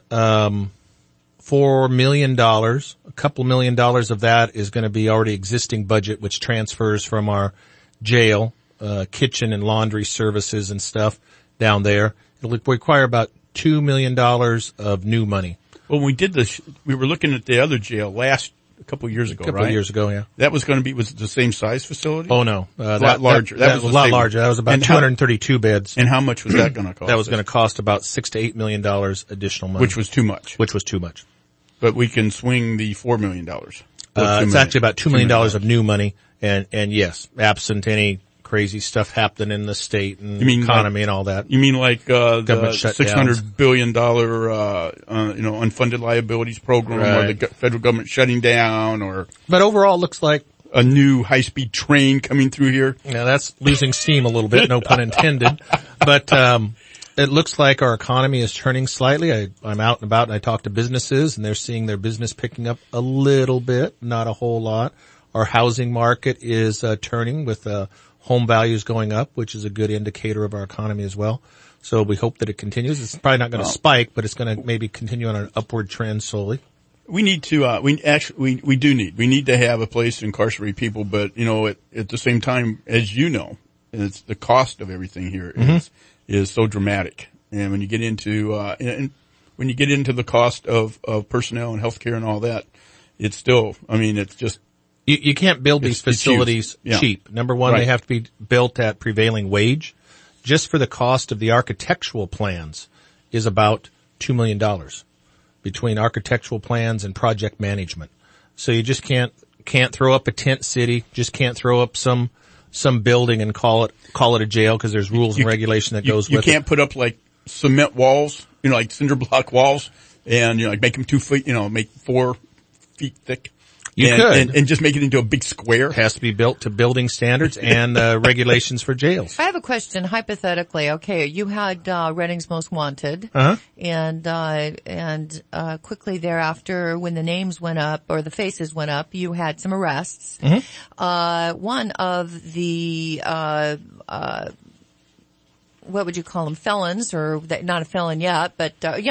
$4 million. A couple $1 million of that is going to be already existing budget, which transfers from our jail, kitchen and laundry services and stuff down there. It'll require about $2 million of new money. Well, we did this. We were looking at the other jail a couple of years ago, right? A couple of years ago, yeah. That was was it the same size facility? Oh no. A lot larger. That was a lot larger. That was about 232 beds. And how much was that going to cost? That was going to cost about $6 to $8 million additional money. Which was too much. But we can swing the $4 million. It's actually about $2 million of new money. And yes, absent any crazy stuff happening in the state and economy and all that. You mean like, the $600 billion, unfunded liabilities program or the federal government shutting down But overall it looks like a new high-speed train coming through here. Yeah, that's losing steam a little bit, no pun intended. But, it looks like our economy is turning slightly. I'm out and about and I talk to businesses and they're seeing their business picking up a little bit, not a whole lot. Our housing market is turning with home values going up, which is a good indicator of our economy as well. So we hope that it continues. It's probably not going to spike, but it's going to maybe continue on an upward trend slowly. We need to, we need to have a place to incarcerate people, but at the same time, as you know, it's the cost of everything here is so dramatic. And when you get into, the cost of personnel and healthcare and all that, it's still, it's just. You can't build these facilities cheap. Number one, They have to be built at prevailing wage. Just for the cost of the architectural plans is about $2 million between architectural plans and project management. So you just can't throw up a tent city, just can't throw up some building and call it a jail because there's rules and regulation that goes with it. You can't put up like cement walls, like cinder block walls and, make them 2 feet, make 4 feet thick. You could. And just make it into a big square? Has to be built to building standards and regulations for jails. I have a question. Hypothetically, okay, you had Reading's Most Wanted, and quickly thereafter, when the names went up or the faces went up, you had some arrests. One of the what would you call them? Felons, or not a felon yet, but they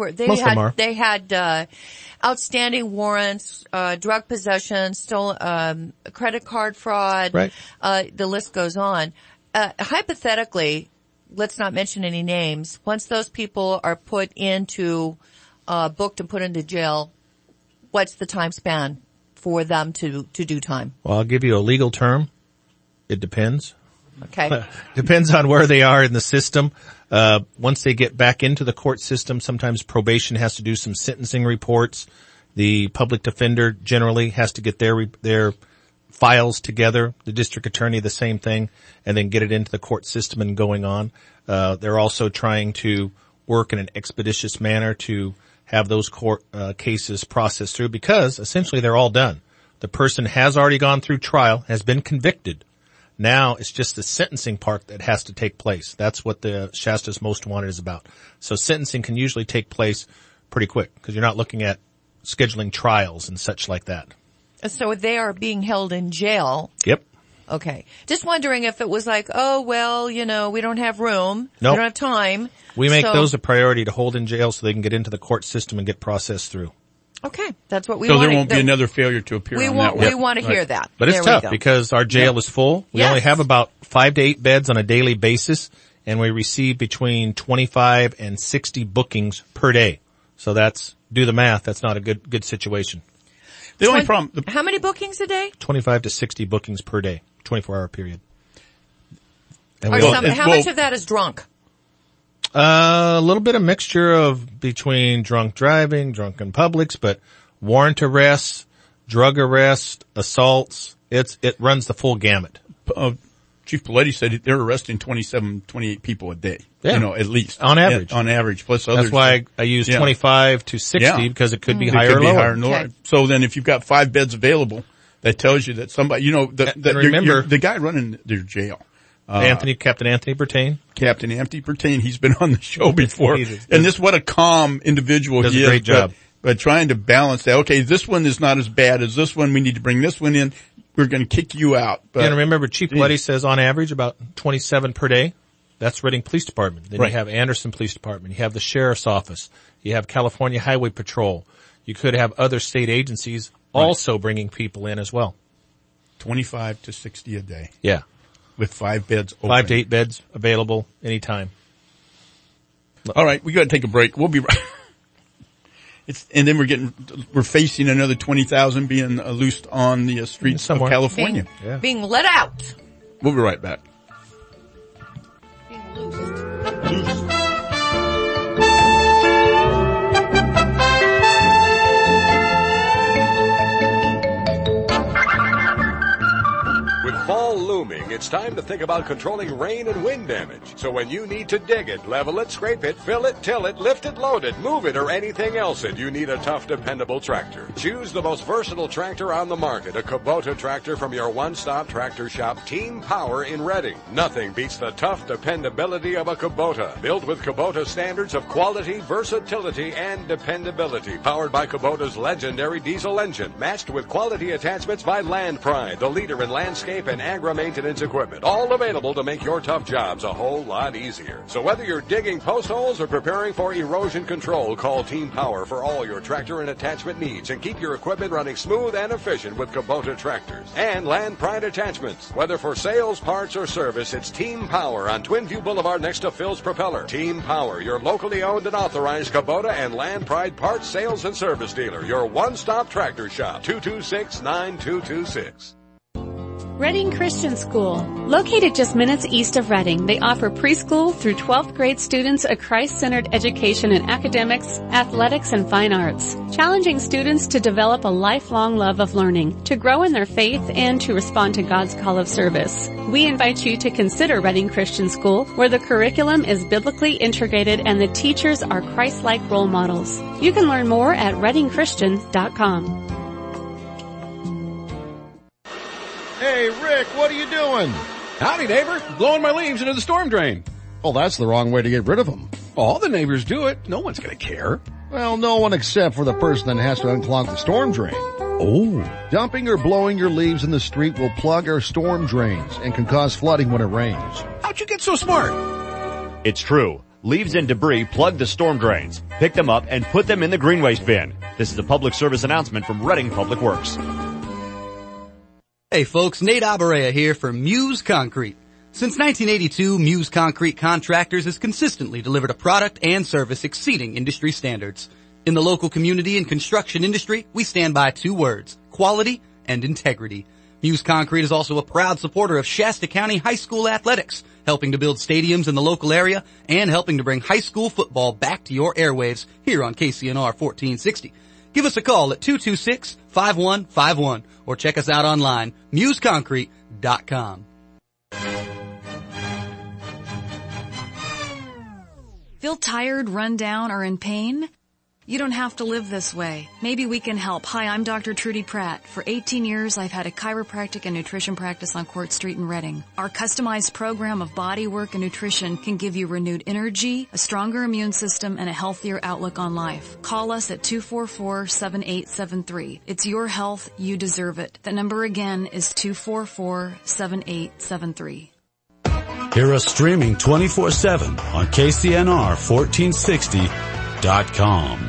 had outstanding warrants, drug possession, credit card fraud. Right. The list goes on. Hypothetically, let's not mention any names. Once those people are put into, booked and put into jail, what's the time span for them to do time? Well, I'll give you a legal term. It depends. Okay. Depends on where they are in the system. Once they get back into the court system, sometimes probation has to do some sentencing reports. The public defender generally has to get their files together. The district attorney, the same thing, and then get it into the court system and going on. They're also trying to work in an expeditious manner to have those court cases processed through, because essentially they're all done. The person has already gone through trial, has been convicted. Now it's just the sentencing part that has to take place. That's what the Shasta's Most Wanted is about. So sentencing can usually take place pretty quick, because you're not looking at scheduling trials and such like that. So they are being held in jail. Yep. Okay. Just wondering if it was like, oh, well, we don't have room. Nope. We don't have time. We make those a priority to hold in jail so they can get into the court system and get processed through. Okay. That's what we want. So there won't be another failure to appear on that one. We want to hear that. But it's tough because our jail is full. We only have about 5 to 8 beds on a daily basis, and we receive between 25 and 60 bookings per day. So do the math. That's not a good situation. The only problem. How many bookings a day? 25 to 60 bookings per day, 24-hour period. And how much of that is drunk? A little bit of mixture of between drunk driving, drunken publics, but warrant arrests, drug arrests, assaults. It runs the full gamut. Chief Paletti said they're arresting 27, 28 people a day. Yeah. At least. On average. On average. Plus others. That's why I use 25 to 60 because it could be higher or lower. Okay. So then if you've got 5 beds available, that tells you that somebody, remember the guy running their jail. Captain Anthony Bertain. Captain Anthony Bertain. He's been on the show before. And what a calm individual he is. Does a great job. But trying to balance that. Okay, this one is not as bad as this one. We need to bring this one in. We're going to kick you out. But, and remember, Chief Paletti says on average about 27 per day. That's Reading Police Department. Then you have Anderson Police Department. You have the Sheriff's Office. You have California Highway Patrol. You could have other state agencies also bringing people in as well. 25 to 60 a day. Yeah. With 5 beds open. 5 to 8 beds available anytime. All right, we got to take a break. We'll be right. And then we're facing another 20,000 being loosed on the streets of California. Being let out. We'll be right back. Being loosed. Fall looming, it's time to think about controlling rain and wind damage. So when you need to dig it, level it, scrape it, fill it, till it, lift it, load it, move it, or anything else, you need a tough, dependable tractor. Choose the most versatile tractor on the market, a Kubota tractor from your one-stop tractor shop, Team Power in Reading. Nothing beats the tough dependability of a Kubota. Built with Kubota standards of quality, versatility, and dependability. Powered by Kubota's legendary diesel engine. Matched with quality attachments by Land Pride, the leader in landscape and agri-maintenance equipment, all available to make your tough jobs a whole lot easier. So whether you're digging post holes or preparing for erosion control, call Team Power for all your tractor and attachment needs and keep your equipment running smooth and efficient with Kubota tractors. And Land Pride attachments. Whether for sales, parts, or service, it's Team Power on Twinview Boulevard next to Phil's Propeller. Team Power, your locally owned and authorized Kubota and Land Pride parts, sales, and service dealer. Your one-stop tractor shop. 226-9226. Reading Christian School. Located just minutes east of Reading, they offer preschool through 12th grade students a Christ-centered education in academics, athletics, and fine arts, challenging students to develop a lifelong love of learning, to grow in their faith, and to respond to God's call of service. We invite you to consider Reading Christian School, where the curriculum is biblically integrated and the teachers are Christ-like role models. You can learn more at readingchristian.com. Hey, Rick, what are you doing? Howdy, neighbor. Blowing my leaves into the storm drain. Well, that's the wrong way to get rid of them. All the neighbors do it. No one's going to care. Well, no one except for the person that has to unclog the storm drain. Oh. Dumping or blowing your leaves in the street will plug our storm drains and can cause flooding when it rains. How'd you get so smart? It's true. Leaves and debris plug the storm drains. Pick them up and put them in the green waste bin. This is a public service announcement from Reading Public Works. Hey folks, Nate Abarea here for Muse Concrete. Since 1982, Muse Concrete Contractors has consistently delivered a product and service exceeding industry standards. In the local community and construction industry, we stand by two words, quality and integrity. Muse Concrete is also a proud supporter of Shasta County High School athletics, helping to build stadiums in the local area and helping to bring high school football back to your airwaves here on KCNR 1460. Give us a call at 226-5151 or check us out online, museconcrete.com. Feel tired, run down, or in pain? You don't have to live this way. Maybe we can help. Hi, I'm Dr. Trudy Pratt. For 18 years, I've had a chiropractic and nutrition practice on Court Street in Reading. Our customized program of body work and nutrition can give you renewed energy, a stronger immune system, and a healthier outlook on life. Call us at 244-7873. It's your health. You deserve it. The number again is 244-7873. Hear us streaming 24/7 on KCNR1460.com.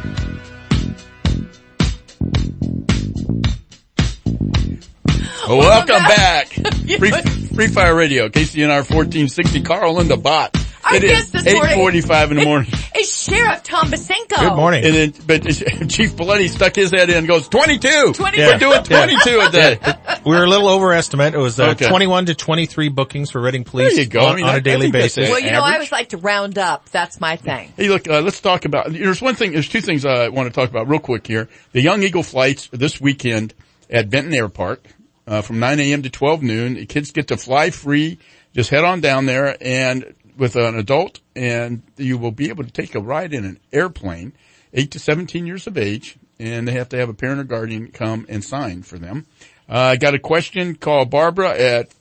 Welcome back. Free Fire Radio, KCNR 1460, Carl and the Bot. It is 8:45 in the morning. It's Sheriff Tom Basenko. Good morning. And then, but Chief Paletti stuck his head in and goes, 22! 22. We're doing 22 a day. We were a little overestimate. It was 21 to 23 bookings for Reading Police There you go. on a daily basis. Well, you know, I always like to round up. That's my thing. Hey, look, let's talk about, there's two things I want to talk about real quick here. The Young Eagle flights this weekend at Benton Air Park, from 9 a.m. to 12 noon. The kids get to fly free. Just head on down there and with an adult, and you will be able to take a ride in an airplane, 8 to 17 years of age, and they have to have a parent or guardian come and sign for them. I got a question. Call Barbara at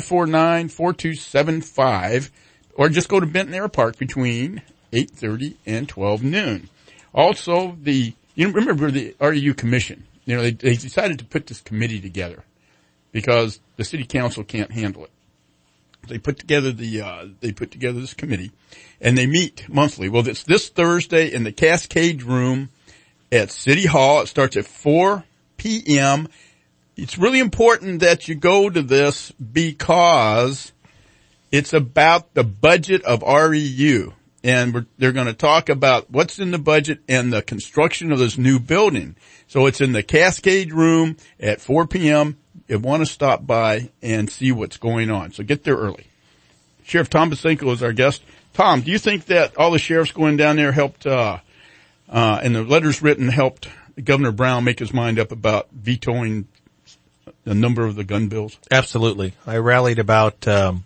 549-4275, or just go to Benton Air Park between 8:30 and 12 noon. Also, remember the REU Commission, they decided to put this committee together because the city council can't handle it. They put together this committee, and they meet monthly. Well, it's this Thursday in the Cascade Room at City Hall. It starts at 4 p.m. It's really important that you go to this because it's about the budget of REU, and they're going to talk about what's in the budget and the construction of this new building. So it's in the Cascade Room at 4 p.m. You want to stop by and see what's going on. So get there early. Sheriff Tom Basenko is our guest. Tom, do you think that all the sheriffs going down there helped, and the letters written helped Governor Brown make his mind up about vetoing a number of the gun bills? Absolutely. I rallied about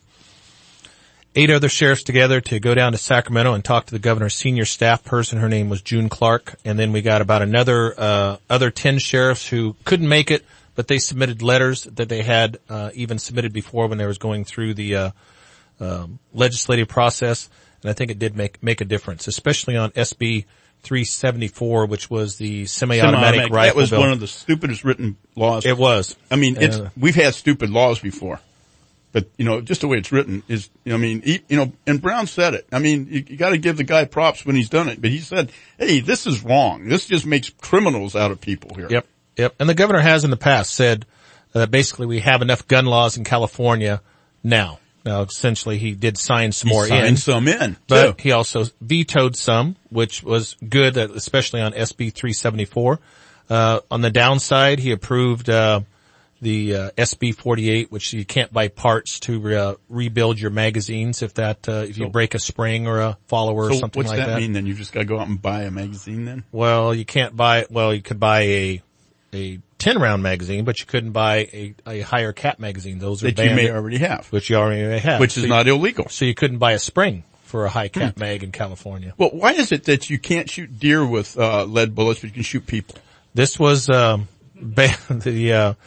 8 other sheriffs together to go down to Sacramento and talk to the governor's senior staff person. Her name was June Clark. And then we got about another 10 sheriffs who couldn't make it, but they submitted letters that they had even submitted before when they was going through the legislative process, and I think it did make a difference, especially on SB 374, which was the semi-automatic rifle That was bill. one of the stupidest written laws. It was. I mean, we've had stupid laws before, but just the way it's written is, and Brown said it. I mean, you got to give the guy props when he's done it, but he said, "Hey, this is wrong. This just makes criminals out of people here." Yep. And the governor has in the past said that basically we have enough gun laws in California now. Now, essentially, he did sign some more in. He signed some in, but he also vetoed some, which was good, especially on SB 374. On the downside, he approved the SB 48, which you can't buy parts to rebuild your magazines if you break a spring or a follower or something like that. So what's that mean then? You just got to go out and buy a magazine then? Well, you can't buy. Well, you could buy a 10-round magazine, but you couldn't buy a higher cap magazine. Those are that banned, you may already have. Which you already may have. Which is not illegal. So you couldn't buy a spring for a high cap mag in California. Well, why is it that you can't shoot deer with lead bullets, but you can shoot people? This was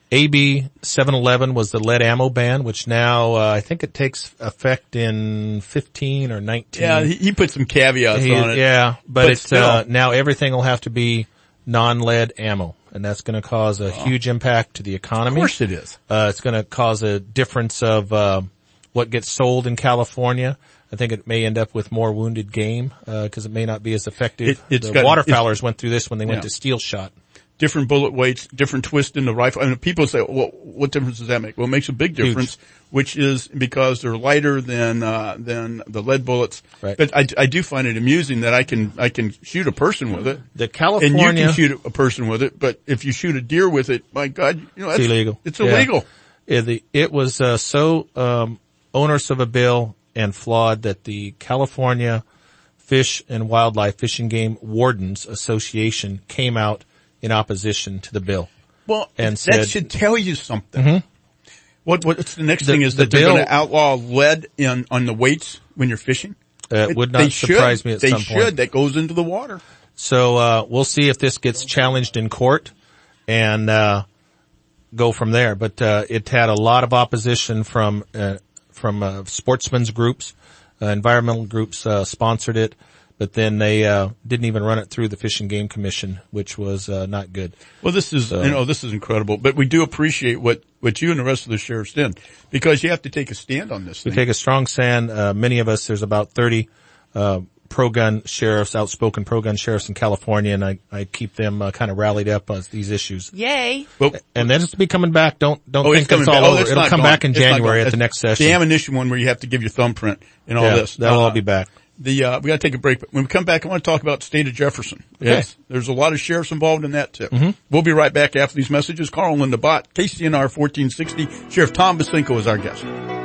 AB 711 was the lead ammo ban, which now, I think it takes effect in 15 or 19. Yeah, he put some caveats on it. Yeah, but it's, still. now everything will have to be non-lead ammo, and that's going to cause a huge impact to the economy. Of course it is. It's going to cause a difference of, what gets sold in California. I think it may end up with more wounded game, cause it may not be as effective. The waterfowlers went through this when they went to steel shot. Different bullet weights, different twist in the rifle. I mean, people say, well, what difference does that make? Well, it makes a big difference, which is because they're lighter than the lead bullets. Right. But I do find it amusing that I can shoot a person with it. The California. And you can shoot a person with it, but if you shoot a deer with it, my God, that's illegal. It's illegal. It was, so, onerous of a bill and flawed that the California Fish and Wildlife Fish and Game Wardens Association came out in opposition to the bill. Well, and that said, should tell you something. Mm-hmm. What's the next thing is that they're going to outlaw lead on the weights when you're fishing? It would not surprise me at some point. They should. That goes into the water. So, we'll see if this gets challenged in court and, go from there. But, it had a lot of opposition from sportsmen's groups, environmental groups, sponsored it. But then they, didn't even run it through the Fish and Game Commission, which was, not good. Well, this is incredible. But we do appreciate what you and the rest of the sheriffs did, because you have to take a stand on this thing. We take a strong stand. Many of us, there's about 30, pro-gun sheriffs, outspoken pro-gun sheriffs in California, and I keep them, kind of rallied up on these issues. Yay. And then it's be coming back. Don't think it's all over. It'll come back in January at the next session. The ammunition one where you have to give your thumbprint and all this. That'll all be back. We gotta take a break, but when we come back, I want to talk about the state of Jefferson. Yes. There's a lot of sheriffs involved in that too. Mm-hmm. We'll be right back after these messages. Carl and Linda Bott, KCNR 1460. Sheriff Tom Basinko is our guest.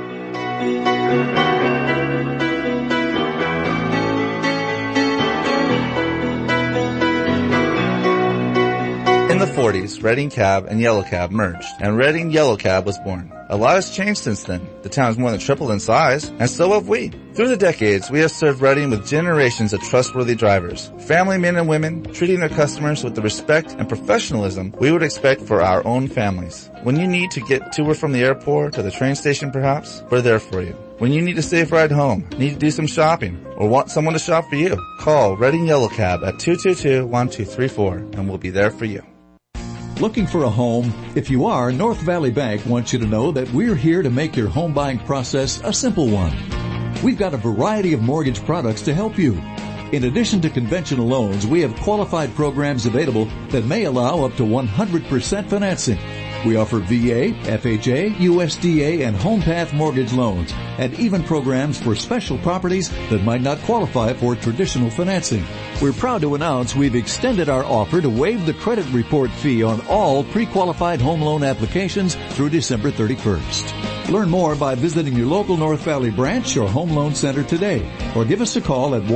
In the 40s, Reading Cab and Yellow Cab merged, and Reading Yellow Cab was born. A lot has changed since then. The town's more than tripled in size, and so have we. Through the decades, we have served Reading with generations of trustworthy drivers, family men and women, treating their customers with the respect and professionalism we would expect for our own families. When you need to get to or from the airport or the train station perhaps, we're there for you. When you need a safe ride home, need to do some shopping, or want someone to shop for you, call Reading Yellow Cab at 222-1234, and we'll be there for you. Looking for a home? If you are, North Valley Bank wants you to know that we're here to make your home buying process a simple one. We've got a variety of mortgage products to help you. In addition to conventional loans, we have qualified programs available that may allow up to 100% financing. We offer VA, FHA, USDA, and HomePath mortgage loans, and even programs for special properties that might not qualify for traditional financing. We're proud to announce we've extended our offer to waive the credit report fee on all pre-qualified home loan applications through December 31st. Learn more by visiting your local North Valley branch or home loan center today, or give us a call at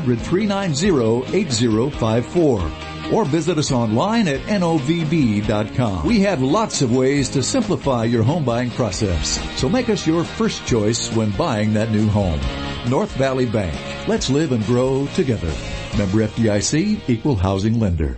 1-800-390-8054. Or visit us online at novb.com. We have lots of ways to simplify your home buying process. So make us your first choice when buying that new home. North Valley Bank. Let's live and grow together. Member FDIC, Equal Housing Lender.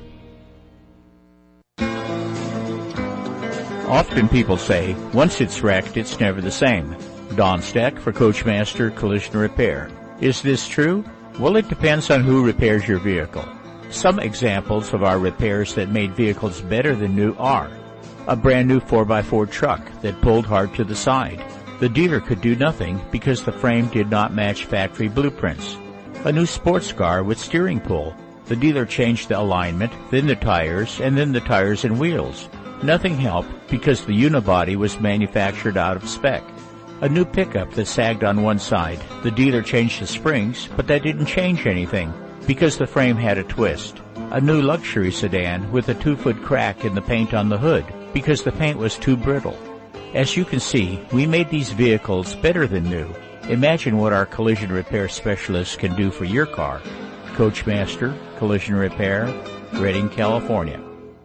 Often people say, once it's wrecked, it's never the same. Don Steck for Coachmaster Collision Repair. Is this true? Well, it depends on who repairs your vehicle. Some examples of our repairs that made vehicles better than new are a brand new 4x4 truck that pulled hard to the side. The dealer could do nothing because the frame did not match factory blueprints. A new sports car with steering pull. The dealer changed the alignment, then the tires, and then the tires and wheels. Nothing helped because the unibody was manufactured out of spec. A new pickup that sagged on one side. The dealer changed the springs, but that didn't change anything because the frame had a twist. A new luxury sedan with a 2-foot crack in the paint on the hood because the paint was too brittle. As you can see, we made these vehicles better than new. Imagine what our collision repair specialists can do for your car. Coachmaster Collision Repair, Redding, California.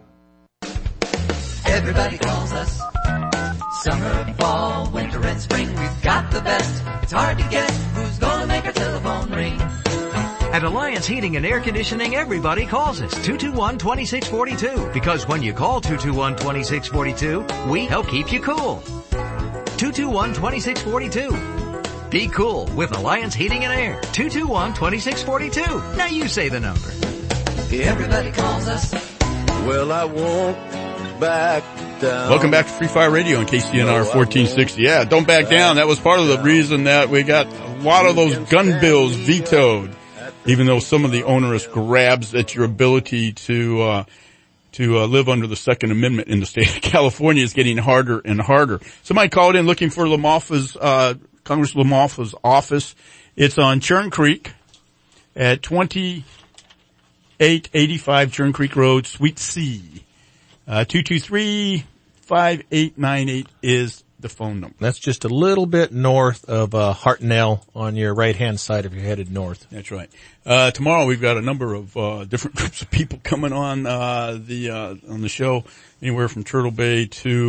Everybody calls us. Summer, fall, winter, and spring. We've got the best. It's hard to guess who's gonna make our telephone ring. At Alliance Heating and Air Conditioning, everybody calls us 221-2642 because when you call 221-2642, we help keep you cool. 221-2642. Be cool with Alliance Heating and Air. 221-2642. Now you say the number. Everybody calls us. Well, I won't back down. Welcome back to Free Fire Radio on KCNR 1460. Yeah, don't back down. That was part of the reason that we got a lot of those gun bills vetoed, even though some of the onerous grabs at your ability to live under the Second Amendment in the state of California is getting harder and harder. Somebody called in looking for Congress LaMalfa's office. It's on Churn Creek at 2885 Churn Creek Road, Suite C. 223-5898 is the phone number. That's just a little bit north of Hartnell on your right-hand side if you're headed north. That's right. Tomorrow we've got a number of different groups of people coming on the show, anywhere from Turtle Bay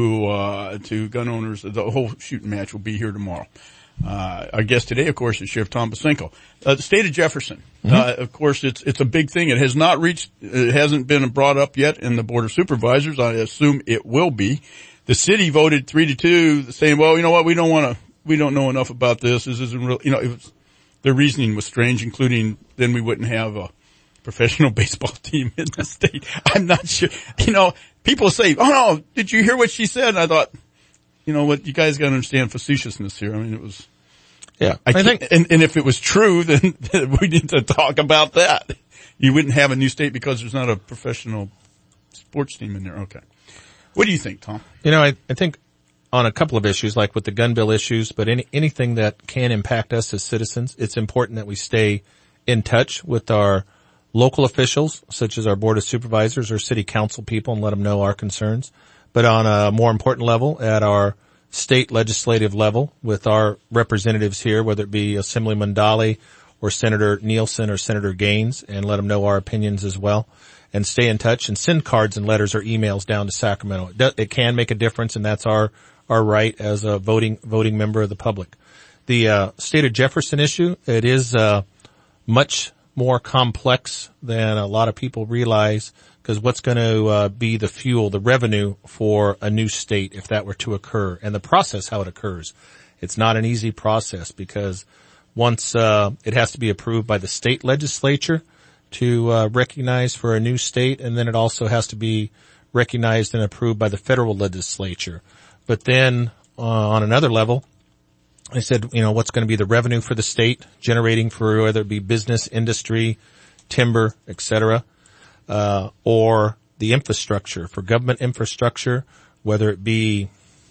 to gun owners. The whole shooting match will be here tomorrow. Our guest today, of course, is Sheriff Tom Bosenko. The state of Jefferson, of course, it's a big thing. It hasn't been brought up yet in the Board of Supervisors. I assume it will be. The city voted 3-2 saying, well, you know what, we don't know enough about this. This isn't real, their reasoning was strange, including then we wouldn't have a professional baseball team in the state. I'm not sure, people say, oh no, did you hear what she said? And I thought, you know what, you guys gotta understand facetiousness here. I mean, it was, yeah, I think, and if it was true, then we need to talk about that. You wouldn't have a new state because there's not a professional sports team in there. Okay. What do you think, Tom? I think on a couple of issues, like with the gun bill issues, but anything that can impact us as citizens, it's important that we stay in touch with our local officials, such as our Board of Supervisors or City Council people, and let them know our concerns. But on a more important level, at our state legislative level, with our representatives here, whether it be Assemblyman Dolly or Senator Nielsen or Senator Gaines, and let them know our opinions as well. And stay in touch and send cards and letters or emails down to Sacramento. It can make a difference, and that's our right as a voting member of the public. The state of Jefferson issue, it is much more complex than a lot of people realize, because what's going to be the fuel, the revenue for a new state if that were to occur, and the process how it occurs. It's not an easy process, because once it has to be approved by the state legislature to recognize for a new state, and then it also has to be recognized and approved by the federal legislature. But then on another level, I said, what's going to be the revenue for the state generating for whether it be business, industry, timber, etc., or the infrastructure for government infrastructure, whether it be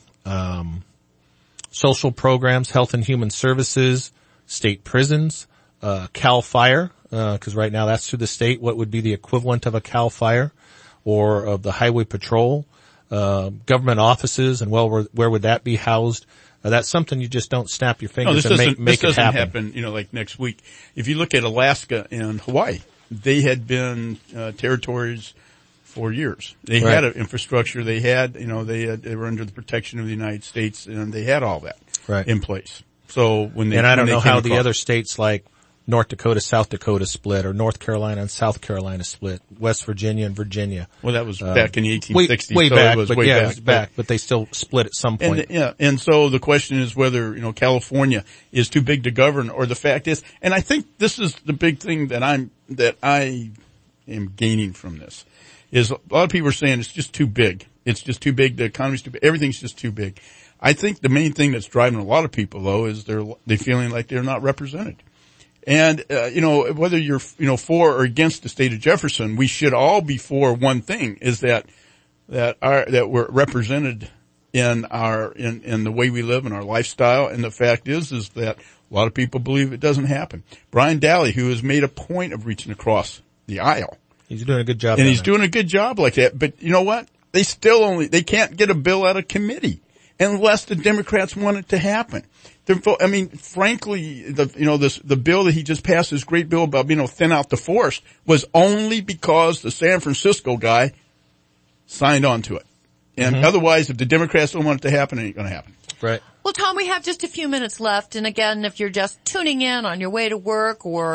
social programs, health and human services, state prisons, CAL FIRE, because right now that's through the state. What would be the equivalent of a CAL FIRE or of the Highway Patrol, government offices, and where would that be housed? That's something you just don't snap your fingers and make it happen. This doesn't happen, like next week. If you look at Alaska and Hawaii, they had been territories for years. They had an infrastructure. They had, they were under the protection of the United States, and they had all that in place. So I don't know how the other states like North Dakota, South Dakota split, or North Carolina and South Carolina split, West Virginia and Virginia. Well, that was back in the 1860s. Way so back, it was but way yeah, back. it was back, but they still split at some point. And so the question is whether, California is too big to govern, or the fact is, and I think this is the big thing that I am gaining from this, is a lot of people are saying it's just too big. It's just too big. The economy's too big. Everything's just too big. I think the main thing that's driving a lot of people, though, is they're feeling like they're not represented. And, whether you're, for or against the state of Jefferson, we should all be for one thing, is that we're represented in the way we live and our lifestyle. And the fact is that a lot of people believe it doesn't happen. Brian Daly, who has made a point of reaching across the aisle. He's doing a good job. And he's doing a good job like that. But you know what? They can't get a bill out of committee unless the Democrats want it to happen. Frankly, the bill that he just passed, this great bill about, thin out the forest, was only because the San Francisco guy signed on to it. And otherwise, if the Democrats don't want it to happen, it ain't going to happen. Right. Well, Tom, we have just a few minutes left. And again, if you're just tuning in on your way to work or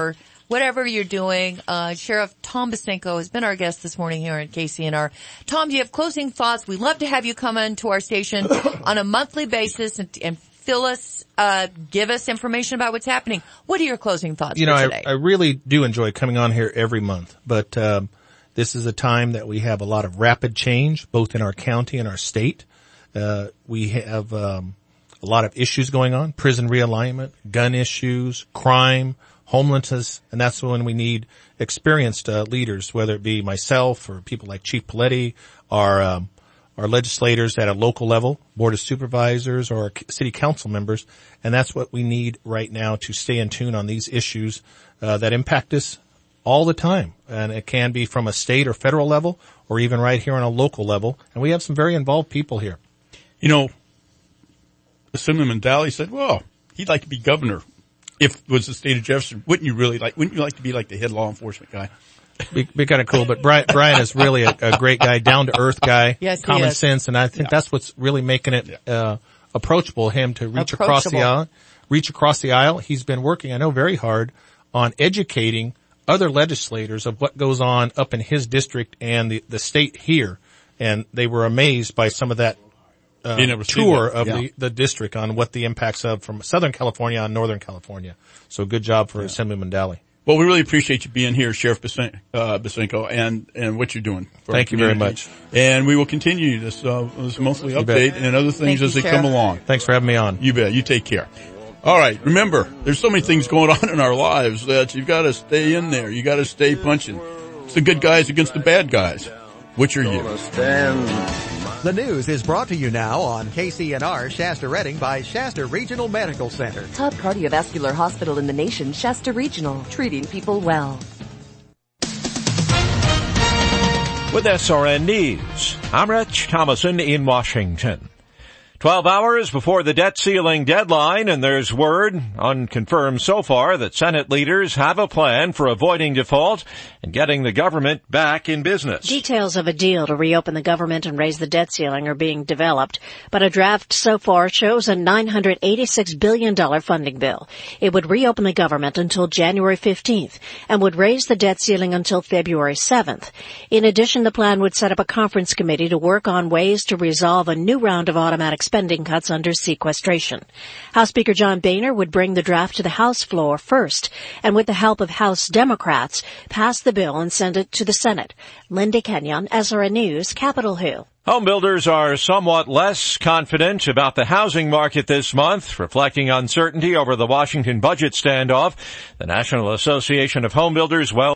whatever you're doing. Sheriff Tom Bosinko has been our guest this morning here at KCNR. Tom, do you have closing thoughts? We'd love to have you come into our station on a monthly basis and fill us, give us information about what's happening. What are your closing thoughts for today? I really do enjoy coming on here every month, but this is a time that we have a lot of rapid change, both in our county and our state. We have a lot of issues going on, prison realignment, gun issues, crime, homelessness, and that's when we need experienced leaders, whether it be myself or people like Chief Paletti, our legislators at a local level, Board of Supervisors, or our city council members, and that's what we need right now to stay in tune on these issues that impact us all the time. And it can be from a state or federal level, or even right here on a local level. And we have some very involved people here. You know, Assemblyman Daly said, well, he'd like to be governor if it was the state of Jefferson. Wouldn't you like to be like the head law enforcement guy? Be kind of cool, but Brian is really a great guy, down to earth guy, yes, common sense, and I think that's what's really making it approachable. Him to reach across the aisle. He's been working, I know, very hard on educating other legislators of what goes on up in his district and the state here, and they were amazed by some of that tour of the district on what the impacts of from Southern California on Northern California. So good job for Assemblyman Daly. Well, we really appreciate you being here, Sheriff Bosinko, and what you're doing. Thank you very much. And we will continue this monthly update and other things as they come along. Thanks for having me on. You bet. You take care. All right. Remember, there's so many things going on in our lives that you've got to stay in there. You got to stay punching. It's the good guys against the bad guys. Which are you? The news is brought to you now on KCNR Shasta Redding by Shasta Regional Medical Center. Top cardiovascular hospital in the nation, Shasta Regional, treating people well. With SRN News, I'm Rich Thomason in Washington. 12 hours before the debt ceiling deadline, and there's word, unconfirmed so far, that Senate leaders have a plan for avoiding default and getting the government back in business. Details of a deal to reopen the government and raise the debt ceiling are being developed, but a draft so far shows a $986 billion funding bill. It would reopen the government until January 15th and would raise the debt ceiling until February 7th. In addition, the plan would set up a conference committee to work on ways to resolve a new round of automatic spending cuts under sequestration. House Speaker John Boehner would bring the draft to the House floor first, and with the help of House Democrats, pass the bill and send it to the Senate. Linda Kenyon, SRN News, Capitol Hill. Home builders are somewhat less confident about the housing market this month, reflecting uncertainty over the Washington budget standoff. The National Association of Home Builders